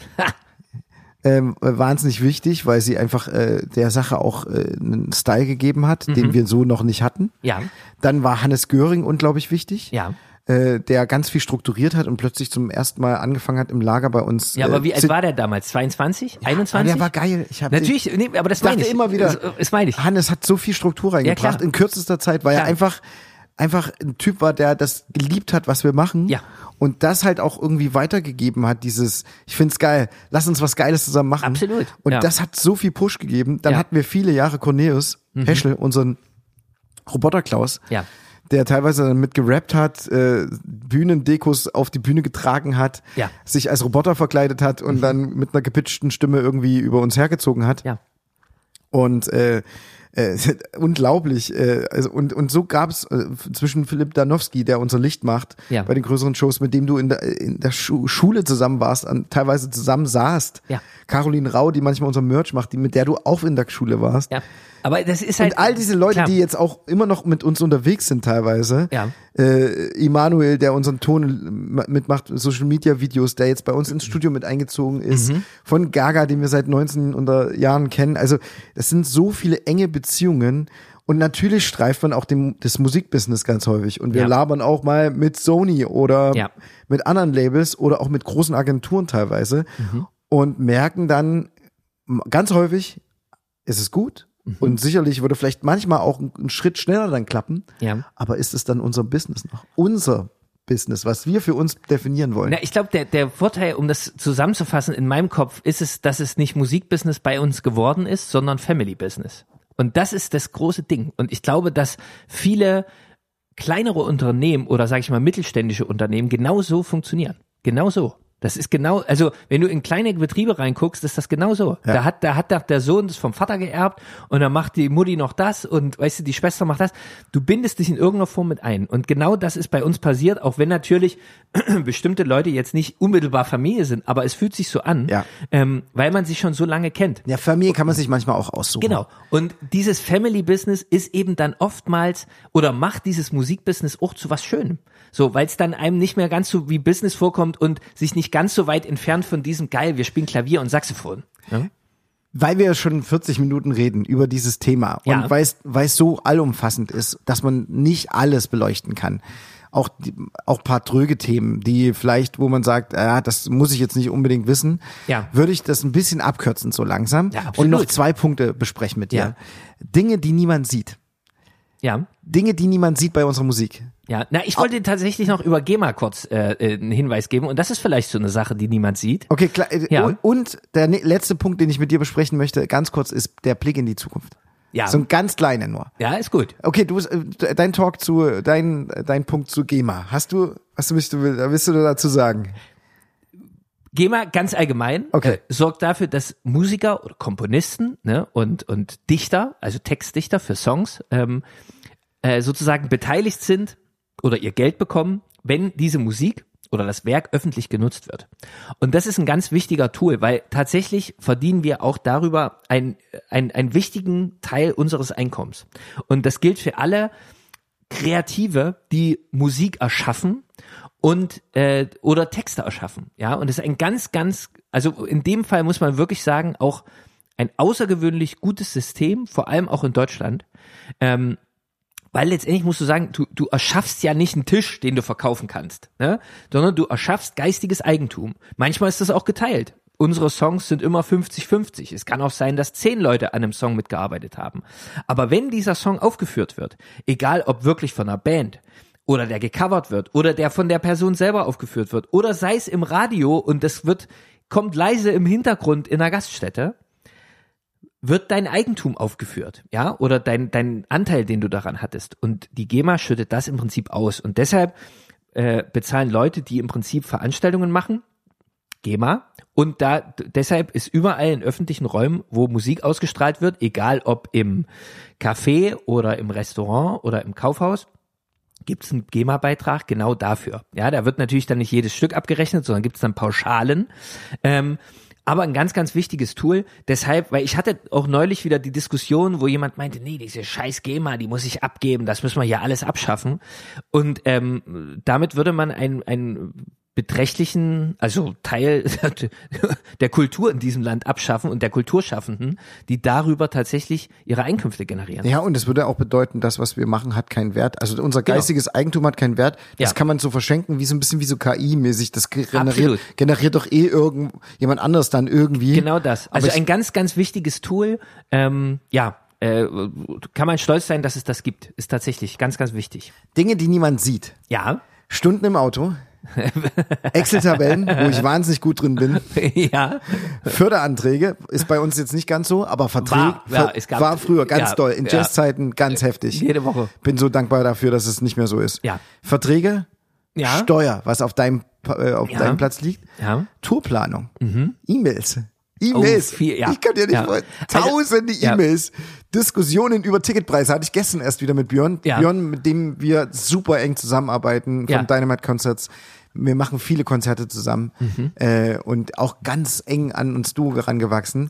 [SPEAKER 1] Ähm, wahnsinnig wichtig, weil sie einfach äh, der Sache auch äh, einen Style gegeben hat, mhm. den wir so noch nicht hatten.
[SPEAKER 2] Ja.
[SPEAKER 1] Dann war Hannes Göring unglaublich wichtig.
[SPEAKER 2] Ja.
[SPEAKER 1] Äh, der ganz viel strukturiert hat und plötzlich zum ersten Mal angefangen hat im Lager bei uns.
[SPEAKER 2] Ja, aber
[SPEAKER 1] äh,
[SPEAKER 2] wie alt war der damals? zweiundzwanzig?
[SPEAKER 1] Ja,
[SPEAKER 2] einundzwanzig?
[SPEAKER 1] Der war geil. Ich hab
[SPEAKER 2] Natürlich, nee, aber das meine ich.
[SPEAKER 1] immer wieder,
[SPEAKER 2] das, das meine ich.
[SPEAKER 1] Hannes hat so viel Struktur reingebracht
[SPEAKER 2] ja,
[SPEAKER 1] in kürzester Zeit, weil klar. er einfach einfach ein Typ war, der das geliebt hat, was wir machen.
[SPEAKER 2] Ja.
[SPEAKER 1] Und das halt auch irgendwie weitergegeben hat, dieses, ich find's geil, lass uns was Geiles zusammen machen.
[SPEAKER 2] Absolut.
[SPEAKER 1] Und
[SPEAKER 2] ja.
[SPEAKER 1] das hat so viel Push gegeben. Dann
[SPEAKER 2] ja.
[SPEAKER 1] hatten wir viele Jahre Cornelius
[SPEAKER 2] mhm.
[SPEAKER 1] Peschel, unseren Roboter-Klaus,
[SPEAKER 2] ja.
[SPEAKER 1] der teilweise dann mit gerappt hat, äh, Bühnendekos auf die Bühne getragen hat,
[SPEAKER 2] ja.
[SPEAKER 1] sich als Roboter verkleidet hat und mhm. dann mit einer gepitchten Stimme irgendwie über uns hergezogen hat.
[SPEAKER 2] Ja.
[SPEAKER 1] Und äh, Äh, unglaublich. Äh, also und und so gab es äh, zwischen Philipp Danowski, der unser Licht macht,
[SPEAKER 2] ja.
[SPEAKER 1] bei den größeren Shows, mit dem du in der in der Schu- Schule zusammen warst, an, teilweise zusammen saßt.
[SPEAKER 2] Ja.
[SPEAKER 1] Caroline Rau, die manchmal unser Merch macht, die mit der du auch in der Schule warst.
[SPEAKER 2] Ja. Aber das ist halt
[SPEAKER 1] und all diese Leute,
[SPEAKER 2] klar.
[SPEAKER 1] die jetzt auch immer noch mit uns unterwegs sind teilweise,
[SPEAKER 2] ja.
[SPEAKER 1] äh, Immanuel, der unseren Ton mitmacht, Social Media Videos, der jetzt bei uns ins Studio mit eingezogen ist, mhm. von Gaga, den wir seit neunzehnhundert Jahren kennen. Also es sind so viele enge Beziehungen. Und natürlich streift man auch dem, das Musikbusiness ganz häufig. Und wir ja. labern auch mal mit Sony oder ja. mit anderen Labels oder auch mit großen Agenturen teilweise mhm. und merken dann ganz häufig, ist es gut mhm. und sicherlich würde vielleicht manchmal auch ein, ein Schritt schneller dann klappen. Ja. Aber ist es dann unser Business noch? Unser Business, was wir für uns definieren wollen.
[SPEAKER 2] Na, ich glaube, der, der Vorteil, um das zusammenzufassen in meinem Kopf, ist es, dass es nicht Musikbusiness bei uns geworden ist, sondern Family Business. Und das ist das große Ding. Und ich glaube, dass viele kleinere Unternehmen oder sage ich mal mittelständische Unternehmen genau so funktionieren. Genau so. Das ist genau, also wenn du in kleine Betriebe reinguckst, ist das genau so. Ja. Da hat, da hat der Sohn das vom Vater geerbt und dann macht die Mutti noch das und weißt du, die Schwester macht das. Du bindest dich in irgendeiner Form mit ein. Und genau das ist bei uns passiert, auch wenn natürlich bestimmte Leute jetzt nicht unmittelbar Familie sind, aber es fühlt sich so an, ja. ähm, weil man sich schon so lange kennt.
[SPEAKER 1] Ja, Familie kann man sich manchmal auch aussuchen.
[SPEAKER 2] Genau. Und dieses Family-Business ist eben dann oftmals oder macht dieses Musikbusiness auch zu was Schönem. So, weil es dann einem nicht mehr ganz so wie Business vorkommt und sich nicht ganz so weit entfernt von diesem geil, wir spielen Klavier und Saxophon. Ja?
[SPEAKER 1] Weil wir schon vierzig Minuten reden über dieses Thema und ja. weil es so allumfassend ist, dass man nicht alles beleuchten kann. Auch die, auch paar tröge Themen, die vielleicht, wo man sagt, ja, das muss ich jetzt nicht unbedingt wissen, ja. würde ich das ein bisschen abkürzen so langsam ja, und noch zwei Punkte besprechen mit dir. Ja. Dinge, die niemand sieht.
[SPEAKER 2] Ja.
[SPEAKER 1] Dinge, die niemand sieht bei unserer Musik.
[SPEAKER 2] Ja, na, ich wollte tatsächlich noch über GEMA kurz äh, einen Hinweis geben und das ist vielleicht so eine Sache, die niemand sieht.
[SPEAKER 1] Okay, klar. Ja. Und, und der letzte Punkt, den ich mit dir besprechen möchte, ganz kurz, ist der Blick in die Zukunft. Ja. So ein ganz kleiner nur.
[SPEAKER 2] Ja, ist gut.
[SPEAKER 1] Okay, du dein Talk zu dein dein Punkt zu GEMA. Hast du was du willst du willst du dazu sagen?
[SPEAKER 2] GEMA ganz allgemein okay. äh, sorgt dafür, dass Musiker oder Komponisten ne, und und Dichter, also Textdichter für Songs, ähm, äh, sozusagen beteiligt sind oder ihr Geld bekommen, wenn diese Musik oder das Werk öffentlich genutzt wird. Und das ist ein ganz wichtiger Tool, weil tatsächlich verdienen wir auch darüber einen ein, einen wichtigen Teil unseres Einkommens. Und das gilt für alle Kreative, die Musik erschaffen und äh, oder Texte erschaffen. Ja, und das ist ein ganz, ganz, also in dem Fall muss man wirklich sagen, auch ein außergewöhnlich gutes System, vor allem auch in Deutschland. Ähm, Weil letztendlich musst du sagen, du, du erschaffst ja nicht einen Tisch, den du verkaufen kannst, ne? Sondern du erschaffst geistiges Eigentum. Manchmal ist das auch geteilt. Unsere Songs sind immer fünfzig fünfzig. Es kann auch sein, dass zehn Leute an einem Song mitgearbeitet haben. Aber wenn dieser Song aufgeführt wird, egal ob wirklich von einer Band oder der gecovert wird oder der von der Person selber aufgeführt wird oder sei es im Radio und das wird kommt leise im Hintergrund in einer Gaststätte, wird dein Eigentum aufgeführt, ja, oder dein dein Anteil, den du daran hattest. Und die GEMA schüttet das im Prinzip aus. Und deshalb äh, bezahlen Leute, die im Prinzip Veranstaltungen machen, GEMA. Und da deshalb ist überall in öffentlichen Räumen, wo Musik ausgestrahlt wird, egal ob im Café oder im Restaurant oder im Kaufhaus, gibt es einen GEMA-Beitrag genau dafür. Ja, da wird natürlich dann nicht jedes Stück abgerechnet, sondern gibt es dann Pauschalen. Ähm, Aber ein ganz, ganz wichtiges Tool. Deshalb, weil ich hatte auch neulich wieder die Diskussion, wo jemand meinte, nee, diese scheiß GEMA, die muss ich abgeben, das müssen wir hier alles abschaffen. Und ähm, damit würde man ein, ein beträchtlichen, also Teil der Kultur in diesem Land abschaffen und der Kulturschaffenden, die darüber tatsächlich ihre Einkünfte generieren.
[SPEAKER 1] Ja, und es würde auch bedeuten, das, was wir machen, hat keinen Wert. Also unser geistiges genau. Eigentum hat keinen Wert. Das ja. kann man so verschenken, wie so ein bisschen wie so K I-mäßig. Das generiert, generiert doch eh irgend jemand anderes dann irgendwie.
[SPEAKER 2] Genau das. Also ein ganz, ganz wichtiges Tool. Ähm, ja, äh, kann man stolz sein, dass es das gibt. Ist tatsächlich ganz, ganz wichtig.
[SPEAKER 1] Dinge, die niemand sieht.
[SPEAKER 2] Ja.
[SPEAKER 1] Stunden im Auto. Excel-Tabellen, wo ich wahnsinnig gut drin bin.
[SPEAKER 2] Ja.
[SPEAKER 1] Förderanträge ist bei uns jetzt nicht ganz so, aber Verträge war, ja, es gab, war früher ganz ja, doll. In ja. Jazzzeiten ganz heftig.
[SPEAKER 2] Jede Woche.
[SPEAKER 1] Bin so dankbar dafür, dass es nicht mehr so ist.
[SPEAKER 2] Ja.
[SPEAKER 1] Verträge,
[SPEAKER 2] ja.
[SPEAKER 1] Steuer, was auf deinem äh, auf
[SPEAKER 2] ja.
[SPEAKER 1] deinem Platz liegt.
[SPEAKER 2] Ja.
[SPEAKER 1] Tourplanung,
[SPEAKER 2] mhm.
[SPEAKER 1] E-Mails. E-Mails.
[SPEAKER 2] Oh, viel, ja.
[SPEAKER 1] Ich kann dir nicht
[SPEAKER 2] ja.
[SPEAKER 1] vorstellen. Tausende also, E-Mails. Ja. Diskussionen über Ticketpreise hatte ich gestern erst wieder mit Björn.
[SPEAKER 2] Ja.
[SPEAKER 1] Björn, mit dem wir super eng zusammenarbeiten von
[SPEAKER 2] ja.
[SPEAKER 1] Dynamite Concerts. Wir machen viele Konzerte zusammen mhm. äh, und auch ganz eng an uns du herangewachsen.
[SPEAKER 2] Ja.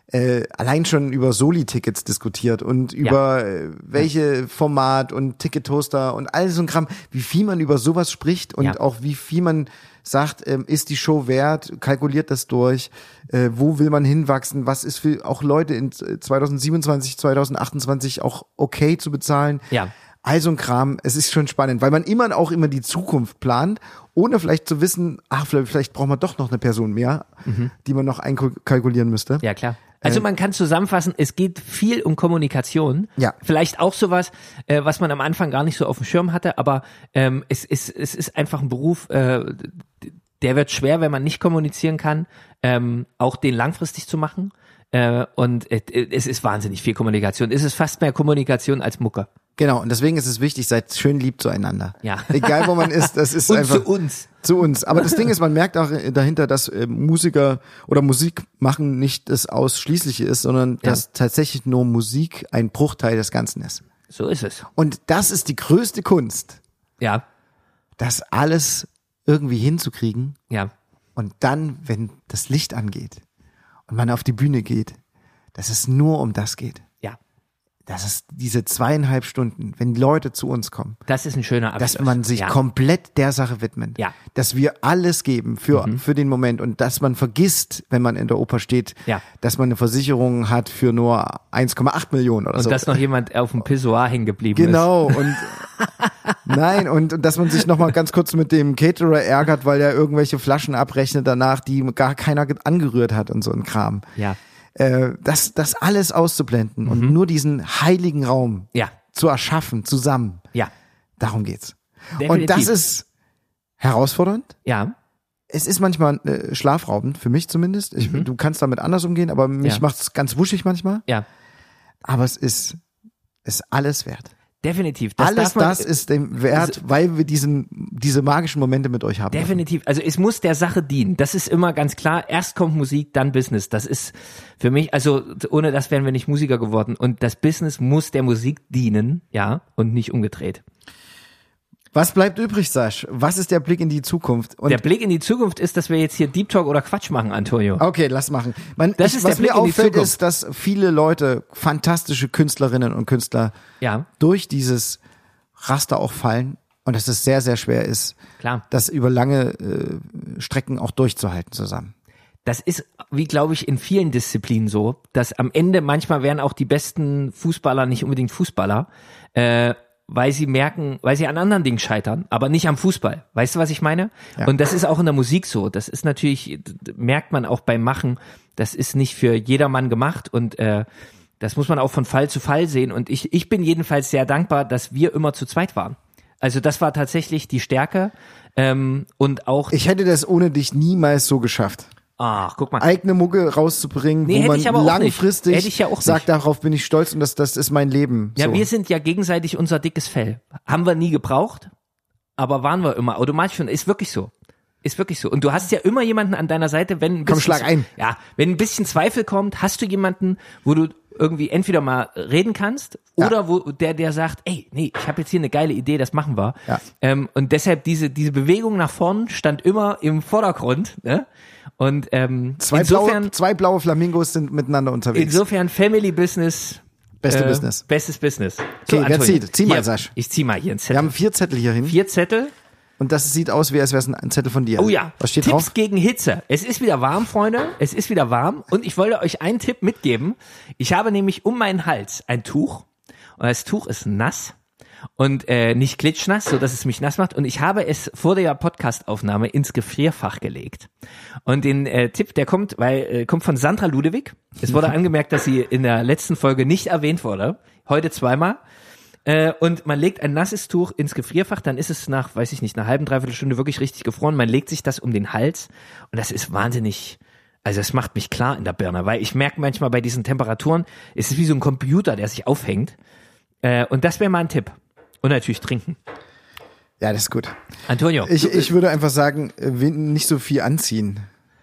[SPEAKER 1] äh, allein schon über Soli-Tickets diskutiert und über ja. äh, welche Format und Ticket-Toaster und all so ein Kram, wie viel man über sowas spricht und ja. auch wie viel man sagt, ähm, ist die Show wert, kalkuliert das durch, äh, wo will man hinwachsen, was ist für auch Leute in zwanzig siebenundzwanzig, zwanzig achtundzwanzig auch okay zu bezahlen.
[SPEAKER 2] Ja.
[SPEAKER 1] Also ein Kram, es ist schon spannend, weil man immer auch immer die Zukunft plant, ohne vielleicht zu wissen, ach, vielleicht, vielleicht braucht man doch noch eine Person mehr, mhm. die man noch einkalkulieren müsste.
[SPEAKER 2] Ja, klar. Also man kann zusammenfassen, es geht viel um Kommunikation.
[SPEAKER 1] Ja.
[SPEAKER 2] Vielleicht auch sowas, äh, was man am Anfang gar nicht so auf dem Schirm hatte, aber ähm, es, es, es ist einfach ein Beruf, äh, der wird schwer, wenn man nicht kommunizieren kann, ähm, auch den langfristig zu machen. Äh, und äh, es ist wahnsinnig viel Kommunikation. Es ist fast mehr Kommunikation als Mucke.
[SPEAKER 1] Genau, und deswegen ist es wichtig, seid schön lieb zueinander.
[SPEAKER 2] Ja.
[SPEAKER 1] Egal wo man ist, das ist
[SPEAKER 2] und
[SPEAKER 1] einfach.
[SPEAKER 2] zu uns.
[SPEAKER 1] Zu uns. Aber das Ding ist, man merkt auch dahinter, dass äh, Musiker oder Musik machen nicht das Ausschließliche ist, sondern
[SPEAKER 2] Ja.
[SPEAKER 1] dass tatsächlich nur Musik ein Bruchteil des Ganzen ist.
[SPEAKER 2] So ist es.
[SPEAKER 1] Und das ist die größte Kunst,
[SPEAKER 2] Ja,
[SPEAKER 1] das alles irgendwie hinzukriegen.
[SPEAKER 2] ja.
[SPEAKER 1] Und dann, wenn das Licht angeht und man auf die Bühne geht, dass es nur um das geht.
[SPEAKER 2] Ja.
[SPEAKER 1] Das ist diese zweieinhalb Stunden, wenn Leute zu uns kommen,
[SPEAKER 2] Das ist ein schöner Abschluss.
[SPEAKER 1] dass man sich
[SPEAKER 2] ja.
[SPEAKER 1] komplett der Sache widmet,
[SPEAKER 2] Ja.
[SPEAKER 1] dass wir alles geben für
[SPEAKER 2] Mhm.
[SPEAKER 1] für den Moment und dass man vergisst, wenn man in der Oper steht,
[SPEAKER 2] Ja.
[SPEAKER 1] dass man eine Versicherung hat für nur eins Komma acht Millionen oder
[SPEAKER 2] Und
[SPEAKER 1] so.
[SPEAKER 2] dass noch jemand auf dem Pissoir hängen geblieben
[SPEAKER 1] Genau und nein und, und dass man sich noch mal ganz kurz mit dem Caterer ärgert, weil er irgendwelche Flaschen abrechnet danach, die gar keiner angerührt hat und so ein Kram.
[SPEAKER 2] ist. Ja.
[SPEAKER 1] Äh, das das alles auszublenden und nur diesen heiligen Raum
[SPEAKER 2] Ja.
[SPEAKER 1] zu erschaffen zusammen.
[SPEAKER 2] Ja.
[SPEAKER 1] Darum geht's.
[SPEAKER 2] Definitiv.
[SPEAKER 1] Und das ist herausfordernd.
[SPEAKER 2] Ja.
[SPEAKER 1] Es ist manchmal äh, schlafraubend, für mich zumindest. Ich, Du kannst damit anders umgehen, aber mich
[SPEAKER 2] Ja.
[SPEAKER 1] macht's ganz wuschig manchmal.
[SPEAKER 2] Ja.
[SPEAKER 1] Aber es ist, ist alles wert.
[SPEAKER 2] Definitiv. Das
[SPEAKER 1] alles
[SPEAKER 2] darf man,
[SPEAKER 1] das ist dem wert, weil wir diesen, diese magischen Momente mit euch haben.
[SPEAKER 2] Definitiv. Also es muss der Sache dienen. Das ist immer ganz klar. Erst kommt Musik, dann Business. Das ist für mich, also ohne das wären wir nicht Musiker geworden. Und das Business muss der Musik dienen, ja, und nicht umgedreht.
[SPEAKER 1] Was bleibt übrig, Sasch? Was ist der Blick in die Zukunft? Und
[SPEAKER 2] Der Blick in die Zukunft ist, dass wir jetzt hier Deep Talk oder Quatsch machen, Antonio.
[SPEAKER 1] okay, lass machen. Man,
[SPEAKER 2] Das
[SPEAKER 1] ich,
[SPEAKER 2] ist
[SPEAKER 1] was
[SPEAKER 2] der Blick
[SPEAKER 1] mir
[SPEAKER 2] in die
[SPEAKER 1] auffällt,
[SPEAKER 2] Zukunft.
[SPEAKER 1] ist, dass viele Leute, fantastische Künstlerinnen und Künstler,
[SPEAKER 2] Ja,
[SPEAKER 1] durch dieses Raster auch fallen und dass es sehr, sehr schwer ist,
[SPEAKER 2] klar.
[SPEAKER 1] das über lange äh, Strecken auch durchzuhalten zusammen.
[SPEAKER 2] Das ist, wie glaube ich, in vielen Disziplinen so, dass am Ende manchmal werden auch die besten Fußballer nicht unbedingt Fußballer, äh, weil sie merken, weil sie an anderen Dingen scheitern, aber nicht am Fußball. Weißt du, was ich meine?
[SPEAKER 1] Ja.
[SPEAKER 2] Und das ist auch in der Musik so. Das ist natürlich, merkt man auch beim Machen, das ist nicht für jedermann gemacht und äh, das muss man auch von Fall zu Fall sehen. Und ich, ich bin jedenfalls sehr dankbar, dass wir immer zu zweit waren. Also das war tatsächlich die Stärke ähm, und auch.
[SPEAKER 1] Ich hätte das ohne dich niemals so geschafft.
[SPEAKER 2] Ach, guck mal.
[SPEAKER 1] Eigene Mucke rauszubringen,
[SPEAKER 2] Nee,
[SPEAKER 1] wo
[SPEAKER 2] hätte
[SPEAKER 1] man
[SPEAKER 2] ich aber auch
[SPEAKER 1] langfristig
[SPEAKER 2] nicht. Hätte ich ja auch
[SPEAKER 1] sagt,
[SPEAKER 2] nicht.
[SPEAKER 1] darauf bin ich stolz und das, das ist mein Leben.
[SPEAKER 2] Ja,
[SPEAKER 1] so.
[SPEAKER 2] wir sind ja gegenseitig unser dickes Fell. Haben wir nie gebraucht, aber waren wir immer automatisch schon. Ist wirklich so. Ist wirklich so. Und du hast ja immer jemanden an deiner Seite, wenn ein
[SPEAKER 1] Komm,
[SPEAKER 2] bisschen,
[SPEAKER 1] schlag ein.
[SPEAKER 2] Ja, wenn ein bisschen Zweifel kommt, hast du jemanden, wo du irgendwie entweder mal reden kannst
[SPEAKER 1] Ja.
[SPEAKER 2] oder wo der der sagt, ey, nee, ich habe jetzt hier eine geile Idee, das machen wir.
[SPEAKER 1] Ja.
[SPEAKER 2] Ähm, und deshalb diese diese Bewegung nach vorn stand immer im Vordergrund. Ne? Und ähm,
[SPEAKER 1] Zwei
[SPEAKER 2] insofern
[SPEAKER 1] blaue, zwei blaue Flamingos sind miteinander unterwegs.
[SPEAKER 2] insofern Family Business.
[SPEAKER 1] Beste
[SPEAKER 2] äh,
[SPEAKER 1] Business.
[SPEAKER 2] Bestes Business.
[SPEAKER 1] Okay, wer
[SPEAKER 2] Antonio,
[SPEAKER 1] zieht? Zieh mal,
[SPEAKER 2] hier,
[SPEAKER 1] Sasch.
[SPEAKER 2] Ich zieh mal hier einen Zettel.
[SPEAKER 1] Wir haben vier Zettel hier hin
[SPEAKER 2] Vier Zettel.
[SPEAKER 1] und das sieht aus, wie als wäre es ein Zettel von dir.
[SPEAKER 2] Oh ja.
[SPEAKER 1] Was steht
[SPEAKER 2] Tipps
[SPEAKER 1] drauf?
[SPEAKER 2] gegen Hitze. Es ist wieder warm, Freunde. Es ist wieder warm. Und ich wollte euch einen Tipp mitgeben. Ich habe nämlich um meinen Hals ein Tuch. Und das Tuch ist nass. Und äh, nicht klitschnass, so dass es mich nass macht. Und ich habe es vor der Podcastaufnahme ins Gefrierfach gelegt. Und den äh, Tipp, der kommt, weil äh, kommt von Sandra Ludewig. Es wurde angemerkt, dass sie in der letzten Folge nicht erwähnt wurde. Heute zweimal. Äh, und man legt ein nasses Tuch ins Gefrierfach, dann ist es nach, weiß ich nicht, einer halben, dreiviertel Stunde wirklich richtig gefroren. Man legt sich das um den Hals und das ist wahnsinnig, also es macht mich klar in der Birne, weil ich merke manchmal bei diesen Temperaturen, es ist wie so ein Computer, der sich aufhängt. Äh, und das wäre mal ein Tipp. Und natürlich trinken.
[SPEAKER 1] Ja, das ist gut.
[SPEAKER 2] Antonio.
[SPEAKER 1] Ich, ich würde einfach sagen, äh, wen- nicht so viel anziehen.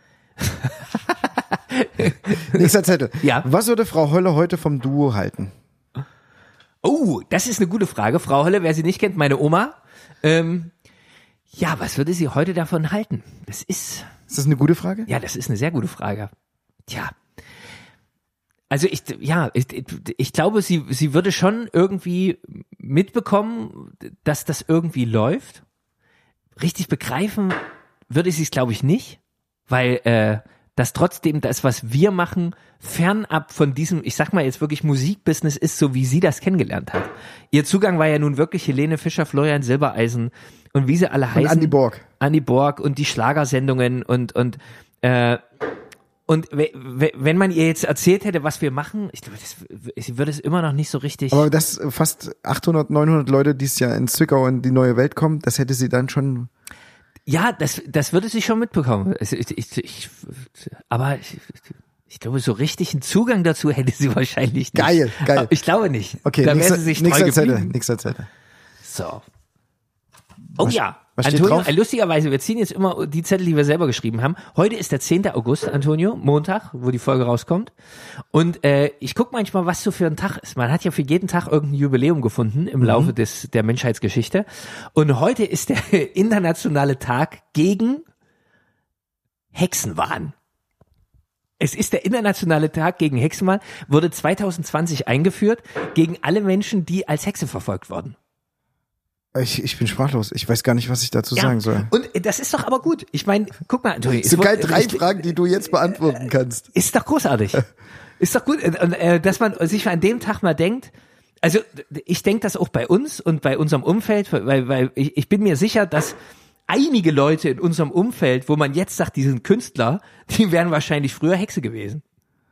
[SPEAKER 1] Nächster Zettel.
[SPEAKER 2] Ja.
[SPEAKER 1] Was würde Frau Holle heute vom Duo halten?
[SPEAKER 2] Oh, das ist eine gute Frage. Frau Holle, wer sie nicht kennt, meine Oma. Ähm, ja, was würde sie heute davon halten? Das ist,
[SPEAKER 1] Ist das eine gute Frage?
[SPEAKER 2] ja, das ist eine sehr gute Frage. Tja. Also ich, ja, ich, ich glaube, sie, sie würde schon irgendwie mitbekommen, dass das irgendwie läuft. Richtig begreifen würde sie es, glaube ich, nicht, weil äh, das trotzdem das, was wir machen, fernab von diesem, ich sag mal jetzt wirklich Musikbusiness ist, so wie sie das kennengelernt hat. Ihr Zugang war ja nun wirklich Helene Fischer, Florian Silbereisen und wie sie alle heißen.
[SPEAKER 1] Und Andi Borg.
[SPEAKER 2] Andi Borg und die Schlagersendungen und und äh, Und wenn man ihr jetzt erzählt hätte, was wir machen, ich glaube, sie würde es immer noch nicht so richtig.
[SPEAKER 1] Aber dass fast achthundert, neunhundert Leute dieses Jahr in Zwickau in die neue Welt kommen, das hätte sie dann schon.
[SPEAKER 2] Ja, das, das würde sie schon mitbekommen. Ich, ich, ich, aber ich, ich glaube, so richtig einen Zugang dazu hätte sie wahrscheinlich nicht.
[SPEAKER 1] Geil, geil.
[SPEAKER 2] Ich glaube nicht.
[SPEAKER 1] Okay,
[SPEAKER 2] da
[SPEAKER 1] nächster,
[SPEAKER 2] wäre sie sich
[SPEAKER 1] nächster
[SPEAKER 2] treu
[SPEAKER 1] Zettel,
[SPEAKER 2] geblieben.
[SPEAKER 1] nächster Zettel.
[SPEAKER 2] So. Oh
[SPEAKER 1] was,
[SPEAKER 2] ja.
[SPEAKER 1] Was steht
[SPEAKER 2] Antonio,
[SPEAKER 1] drauf?
[SPEAKER 2] lustigerweise, wir ziehen jetzt immer die Zettel, die wir selber geschrieben haben. Heute ist der zehnte August, Antonio, Montag, wo die Folge rauskommt. Und äh, ich gucke manchmal, was so für ein Tag ist. Man hat ja für jeden Tag irgendein Jubiläum gefunden im mhm. Laufe des der Menschheitsgeschichte. Und heute ist der internationale Tag gegen Hexenwahn. Es ist der internationale Tag gegen Hexenwahn, wurde zwanzig zwanzig eingeführt gegen alle Menschen, die als Hexe verfolgt wurden.
[SPEAKER 1] Ich, ich bin sprachlos. Ich weiß gar nicht, was ich dazu
[SPEAKER 2] ja,
[SPEAKER 1] sagen soll.
[SPEAKER 2] Und das ist doch aber gut. Ich meine, guck mal, Antonio.
[SPEAKER 1] Sogar drei ich, Fragen, die du jetzt beantworten kannst.
[SPEAKER 2] Ist doch großartig. Ist doch gut. Und, äh, dass man sich an dem Tag mal denkt, also ich denke das auch bei uns und bei unserem Umfeld, weil, weil ich, ich bin mir sicher, dass einige Leute in unserem Umfeld, wo man jetzt sagt, die sind Künstler, die wären wahrscheinlich früher Hexe gewesen.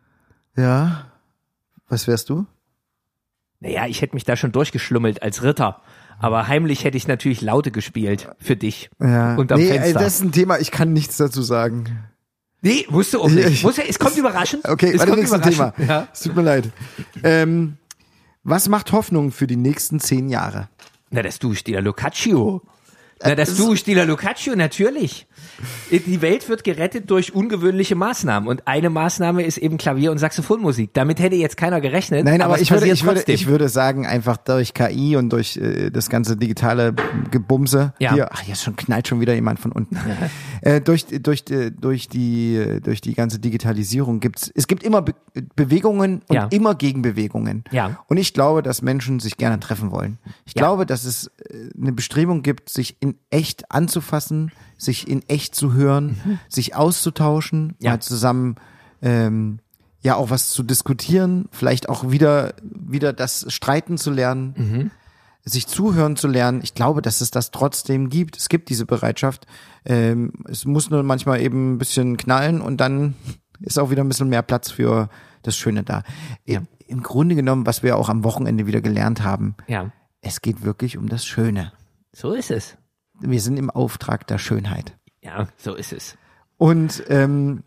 [SPEAKER 1] Ja. Was wärst du?
[SPEAKER 2] Naja, ich hätte mich da schon durchgeschlummelt als Ritter. Aber heimlich hätte ich natürlich Laute gespielt für dich.
[SPEAKER 1] Ja.
[SPEAKER 2] Und am
[SPEAKER 1] nee,
[SPEAKER 2] Fenster.
[SPEAKER 1] Ey, das ist ein Thema, ich kann nichts dazu sagen.
[SPEAKER 2] Nee, musst du auch nicht. Muss ja, es kommt überraschend.
[SPEAKER 1] Okay,
[SPEAKER 2] es
[SPEAKER 1] warte,
[SPEAKER 2] kommt
[SPEAKER 1] nächstes Thema.
[SPEAKER 2] Ja.
[SPEAKER 1] Es tut mir leid. Ähm, was macht Hoffnung für die nächsten zehn Jahre?
[SPEAKER 2] Na, das du, Stila Lucaccio. Na, das du, Stila Lucaccio, natürlich. Die Welt wird gerettet durch ungewöhnliche Maßnahmen. Und eine Maßnahme ist eben Klavier- und Saxophonmusik. Damit hätte jetzt keiner gerechnet.
[SPEAKER 1] Nein, aber, aber ich, würde, ich, würde,
[SPEAKER 2] trotzdem.
[SPEAKER 1] ich würde sagen, einfach durch K I und durch äh, das ganze digitale Gebumse.
[SPEAKER 2] Ja.
[SPEAKER 1] Hier, ach, jetzt schon knallt schon wieder jemand von unten. Ja. Äh, durch, durch, durch, die, durch die ganze Digitalisierung gibt's, es gibt immer Be- Bewegungen und
[SPEAKER 2] ja.
[SPEAKER 1] immer Gegenbewegungen.
[SPEAKER 2] Ja.
[SPEAKER 1] Und ich glaube, dass Menschen sich gerne treffen wollen. Ich
[SPEAKER 2] ja.
[SPEAKER 1] glaube, dass es eine Bestrebung gibt, sich in echt anzufassen, sich in echt zu hören, mhm. sich auszutauschen,
[SPEAKER 2] ja.
[SPEAKER 1] mal zusammen ähm, ja auch was zu diskutieren, vielleicht auch wieder wieder das Streiten zu lernen,
[SPEAKER 2] mhm.
[SPEAKER 1] sich zuhören zu lernen. Ich glaube, dass es das trotzdem gibt. Es gibt diese Bereitschaft. Ähm, es muss nur manchmal eben ein bisschen knallen und dann ist auch wieder ein bisschen mehr Platz für das Schöne da.
[SPEAKER 2] Ja.
[SPEAKER 1] Im Grunde genommen, was wir auch am Wochenende wieder gelernt haben,
[SPEAKER 2] ja.
[SPEAKER 1] es geht wirklich um das Schöne.
[SPEAKER 2] So ist es.
[SPEAKER 1] Wir sind im Auftrag der Schönheit.
[SPEAKER 2] Ja, so ist es.
[SPEAKER 1] Und ähm,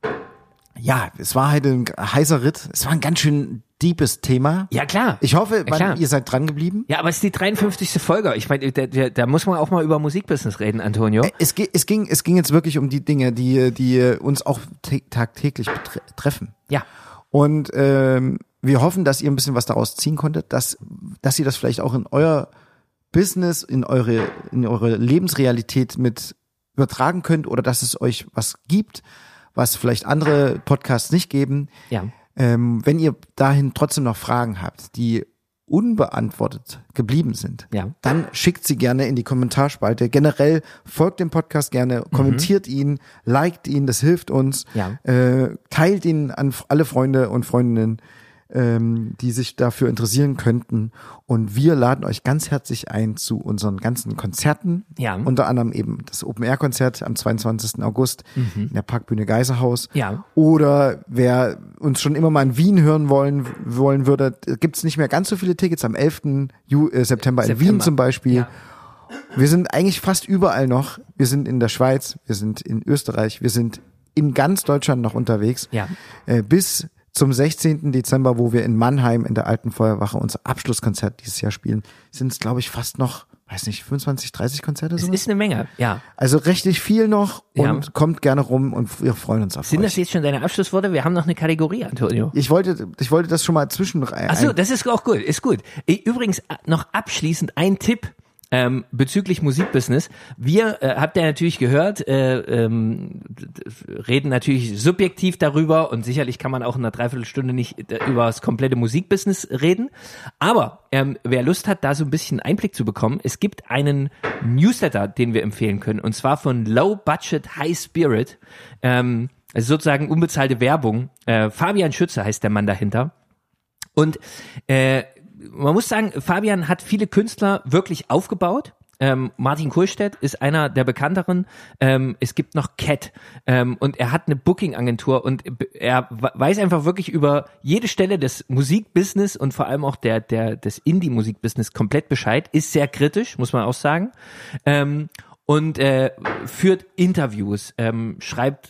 [SPEAKER 1] ja, es war halt ein heißer Ritt. Es war ein ganz schön deepes Thema.
[SPEAKER 2] Ja, klar.
[SPEAKER 1] Ich hoffe,
[SPEAKER 2] ja, klar.
[SPEAKER 1] ihr seid dran geblieben.
[SPEAKER 2] Ja, aber es ist die dreiundfünfzigste Folge. Ich meine, da, da, da muss man auch mal über Musikbusiness reden, Antonio.
[SPEAKER 1] Es, es, ging, es ging jetzt wirklich um die Dinge, die, die uns auch t- tagtäglich betre- treffen.
[SPEAKER 2] Ja.
[SPEAKER 1] Und ähm, wir hoffen, dass ihr ein bisschen was daraus ziehen konntet, dass, dass ihr das vielleicht auch in euer Business, in eure, in eure Lebensrealität mit übertragen könnt oder dass es euch was gibt, was vielleicht andere Podcasts nicht geben.
[SPEAKER 2] Ja.
[SPEAKER 1] Ähm, wenn ihr dahin trotzdem noch Fragen habt, die unbeantwortet geblieben sind,
[SPEAKER 2] ja.
[SPEAKER 1] dann schickt sie gerne in die Kommentarspalte. Generell folgt dem Podcast gerne, kommentiert mhm. ihn, liked ihn, das hilft uns.
[SPEAKER 2] Ja.
[SPEAKER 1] Äh, teilt ihn an alle Freunde und Freundinnen, ähm, die sich dafür interessieren könnten. Und wir laden euch ganz herzlich ein zu unseren ganzen Konzerten.
[SPEAKER 2] Ja.
[SPEAKER 1] Unter anderem eben das Open-Air-Konzert am zweiundzwanzigsten August mhm. in der Parkbühne Geiserhaus.
[SPEAKER 2] Ja.
[SPEAKER 1] Oder wer uns schon immer mal in Wien hören wollen wollen würde, gibt's nicht mehr ganz so viele Tickets am elften September in Wien zum Beispiel.
[SPEAKER 2] Ja.
[SPEAKER 1] Wir sind eigentlich fast überall noch. Wir sind in der Schweiz, wir sind in Österreich, wir sind in ganz Deutschland noch unterwegs.
[SPEAKER 2] Ja.
[SPEAKER 1] Äh, bis zum sechzehnten Dezember, wo wir in Mannheim in der Alten Feuerwache unser Abschlusskonzert dieses Jahr spielen, sind es, glaube ich, fast noch, weiß nicht, fünfundzwanzig, dreißig Konzerte?
[SPEAKER 2] Es
[SPEAKER 1] sowas?
[SPEAKER 2] ist eine Menge, ja.
[SPEAKER 1] Also richtig viel noch und
[SPEAKER 2] ja.
[SPEAKER 1] kommt gerne rum und wir freuen uns auf
[SPEAKER 2] Sind
[SPEAKER 1] euch.
[SPEAKER 2] das jetzt schon deine Abschlussworte? Wir haben noch eine Kategorie, Antonio.
[SPEAKER 1] Ich wollte, ich wollte das schon mal zwischen rein.
[SPEAKER 2] Ach so, das ist auch gut, ist gut. Übrigens noch abschließend ein Tipp ähm, bezüglich Musikbusiness. Wir, äh, habt ihr natürlich gehört, äh, ähm, reden natürlich subjektiv darüber und sicherlich kann man auch in einer Dreiviertelstunde nicht über das komplette Musikbusiness reden. Aber ähm, wer Lust hat, da so ein bisschen Einblick zu bekommen, es gibt einen Newsletter, den wir empfehlen können, und zwar von Low Budget High Spirit, ähm, also sozusagen unbezahlte Werbung. Äh, Fabian Schütze heißt der Mann dahinter. Und äh, man muss sagen, Fabian hat viele Künstler wirklich aufgebaut. Ähm, Martin Kohlstedt ist einer der bekannteren. Ähm, es gibt noch Cat ähm, und er hat eine Booking-Agentur und er weiß einfach wirklich über jede Stelle des Musikbusiness und vor allem auch der der des Indie-Musikbusiness komplett Bescheid. Ist sehr kritisch, muss man auch sagen. Ähm, und äh, führt Interviews, ähm, schreibt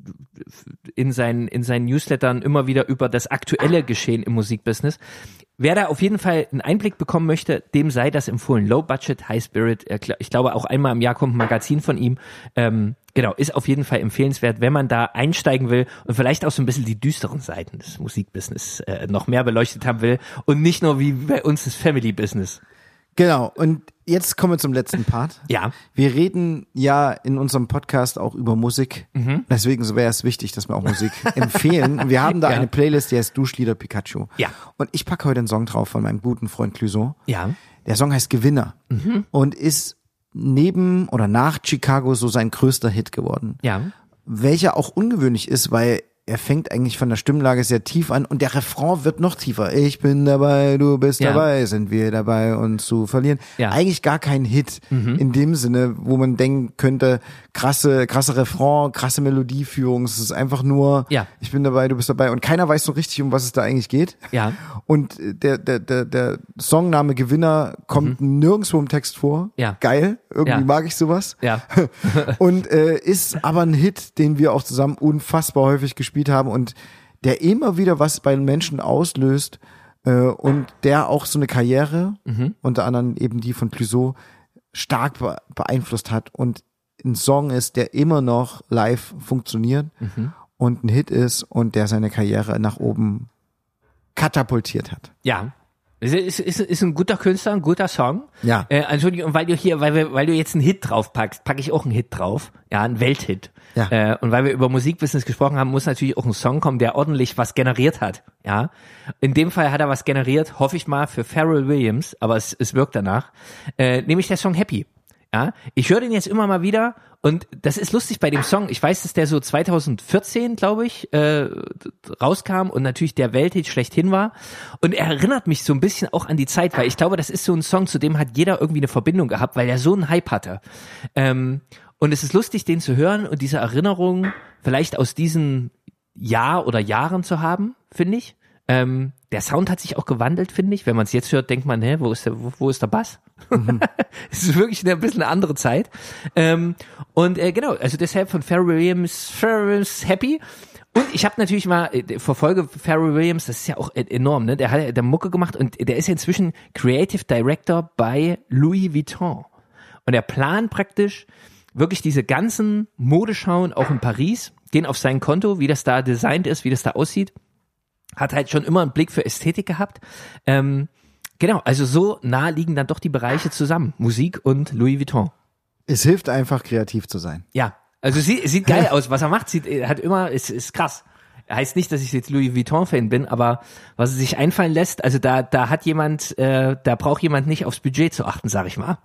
[SPEAKER 2] in seinen in seinen Newslettern immer wieder über das aktuelle Geschehen im Musikbusiness. Wer da auf jeden Fall einen Einblick bekommen möchte, dem sei das empfohlen. Low Budget, High Spirit. Ich glaube, auch einmal im Jahr kommt ein Magazin von ihm. Ähm, genau, ist auf jeden Fall empfehlenswert, wenn man da einsteigen will und vielleicht auch so ein bisschen die düsteren Seiten des Musikbusiness äh, noch mehr beleuchtet haben will und nicht nur wie bei uns das Family Business.
[SPEAKER 1] Genau, und jetzt kommen wir zum letzten Part.
[SPEAKER 2] Ja.
[SPEAKER 1] Wir reden ja in unserem Podcast auch über Musik. Mhm. Deswegen wäre es wichtig, dass wir auch Musik empfehlen. Und wir haben da ja. eine Playlist, die heißt Duschlieder Pikachu.
[SPEAKER 2] Ja.
[SPEAKER 1] Und ich packe heute einen Song drauf von meinem guten Freund Clouseau.
[SPEAKER 2] Ja.
[SPEAKER 1] Der Song heißt Gewinner. Mhm. Und ist neben oder nach Chicago so sein größter Hit geworden.
[SPEAKER 2] Ja.
[SPEAKER 1] Welcher auch ungewöhnlich ist, weil er fängt eigentlich von der Stimmlage sehr tief an und der Refrain wird noch tiefer. Ich bin dabei, du bist ja. dabei, sind wir dabei, uns zu verlieren. Ja. Eigentlich gar kein Hit mhm. in dem Sinne, wo man denken könnte, krasse, krasse Refrain, krasse Melodieführung. Es ist einfach nur,
[SPEAKER 2] ja.
[SPEAKER 1] ich bin dabei, du bist dabei. Und keiner weiß so richtig, um was es da eigentlich geht.
[SPEAKER 2] Ja.
[SPEAKER 1] Und der, der, der, der Songname Gewinner kommt mhm. nirgendwo im Text vor.
[SPEAKER 2] Ja.
[SPEAKER 1] Geil. Irgendwie
[SPEAKER 2] ja.
[SPEAKER 1] mag ich sowas.
[SPEAKER 2] Ja.
[SPEAKER 1] Und äh, ist aber ein Hit, den wir auch zusammen unfassbar häufig gespielt haben und der immer wieder was bei den Menschen auslöst äh, und der auch so eine Karriere, mhm. unter anderem eben die von Clouseau, stark be- beeinflusst hat und ein Song ist, der immer noch live funktioniert mhm. und ein Hit ist und der seine Karriere nach oben katapultiert hat.
[SPEAKER 2] Ja. Es ist, ist, ist ein guter Künstler, ein guter Song.
[SPEAKER 1] Ja.
[SPEAKER 2] Äh, Entschuldigung, weil du hier, weil wir, weil du jetzt einen Hit drauf packst, packe ich auch einen Hit drauf. Ja, einen Welthit.
[SPEAKER 1] Ja.
[SPEAKER 2] Äh, und weil wir über Musikbusiness gesprochen haben, muss natürlich auch ein Song kommen, der ordentlich was generiert hat. Ja. In dem Fall hat er was generiert, hoffe ich mal, für Pharrell Williams, aber es, es wirkt danach. Äh, nämlich der Song Happy. Ja, ich höre den jetzt immer mal wieder und das ist lustig bei dem Song. Ich weiß, dass der so zwanzig vierzehn, glaube ich, äh, rauskam und natürlich der Welthit schlechthin war. Und er erinnert mich so ein bisschen auch an die Zeit, weil ich glaube, das ist so ein Song, zu dem hat jeder irgendwie eine Verbindung gehabt, weil er so einen Hype hatte. Ähm, und es ist lustig, den zu hören und diese Erinnerung vielleicht aus diesem Jahr oder Jahren zu haben, finde ich. Ähm, der Sound hat sich auch gewandelt, finde ich. Wenn man es jetzt hört, denkt man, hä, wo ist der, wo, wo ist der Bass? Mhm. Es ist wirklich eine, ein bisschen eine andere Zeit. Ähm, und äh, genau, also deshalb von Pharrell Williams, Pharrell Williams Happy. Und ich habe natürlich mal, äh, verfolge Pharrell Williams, das ist ja auch enorm, ne? Der hat der Mucke gemacht und der ist ja inzwischen Creative Director bei Louis Vuitton. Und er plant praktisch wirklich diese ganzen Modeschauen auch in Paris, gehen auf sein Konto, wie das da designt ist, wie das da aussieht. Hat halt schon immer einen Blick für Ästhetik gehabt. Ähm, genau, also so nah liegen dann doch die Bereiche zusammen. Musik und Louis Vuitton.
[SPEAKER 1] Es hilft einfach, kreativ zu sein.
[SPEAKER 2] Ja, also sieht, sieht geil aus. Was er macht, sieht, hat immer, ist, ist krass. Heißt nicht, dass ich jetzt Louis Vuitton-Fan bin, aber was er sich einfallen lässt, also da da hat jemand, äh, da braucht jemand nicht aufs Budget zu achten, sag ich mal.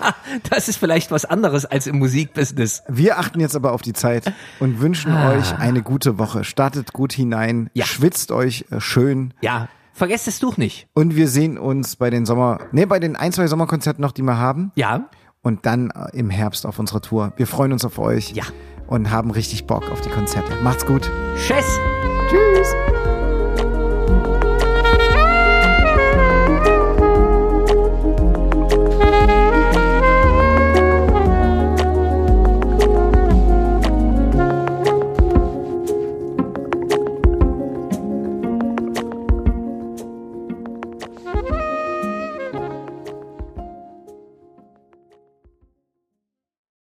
[SPEAKER 2] Das ist vielleicht was anderes als im Musikbusiness.
[SPEAKER 1] Wir achten jetzt aber auf die Zeit und wünschen ah. euch eine gute Woche. Startet gut hinein,
[SPEAKER 2] ja.
[SPEAKER 1] schwitzt euch äh, schön.
[SPEAKER 2] Ja, vergesst das Tuch nicht.
[SPEAKER 1] Und wir sehen uns bei den Sommer, nee, bei den ein, zwei Sommerkonzerten noch, die wir haben.
[SPEAKER 2] Ja.
[SPEAKER 1] Und dann äh, im Herbst auf unserer Tour. Wir freuen uns auf euch.
[SPEAKER 2] Ja.
[SPEAKER 1] Und haben richtig Bock auf die Konzerte. Macht's gut.
[SPEAKER 2] Tschüss.
[SPEAKER 1] Tschüss.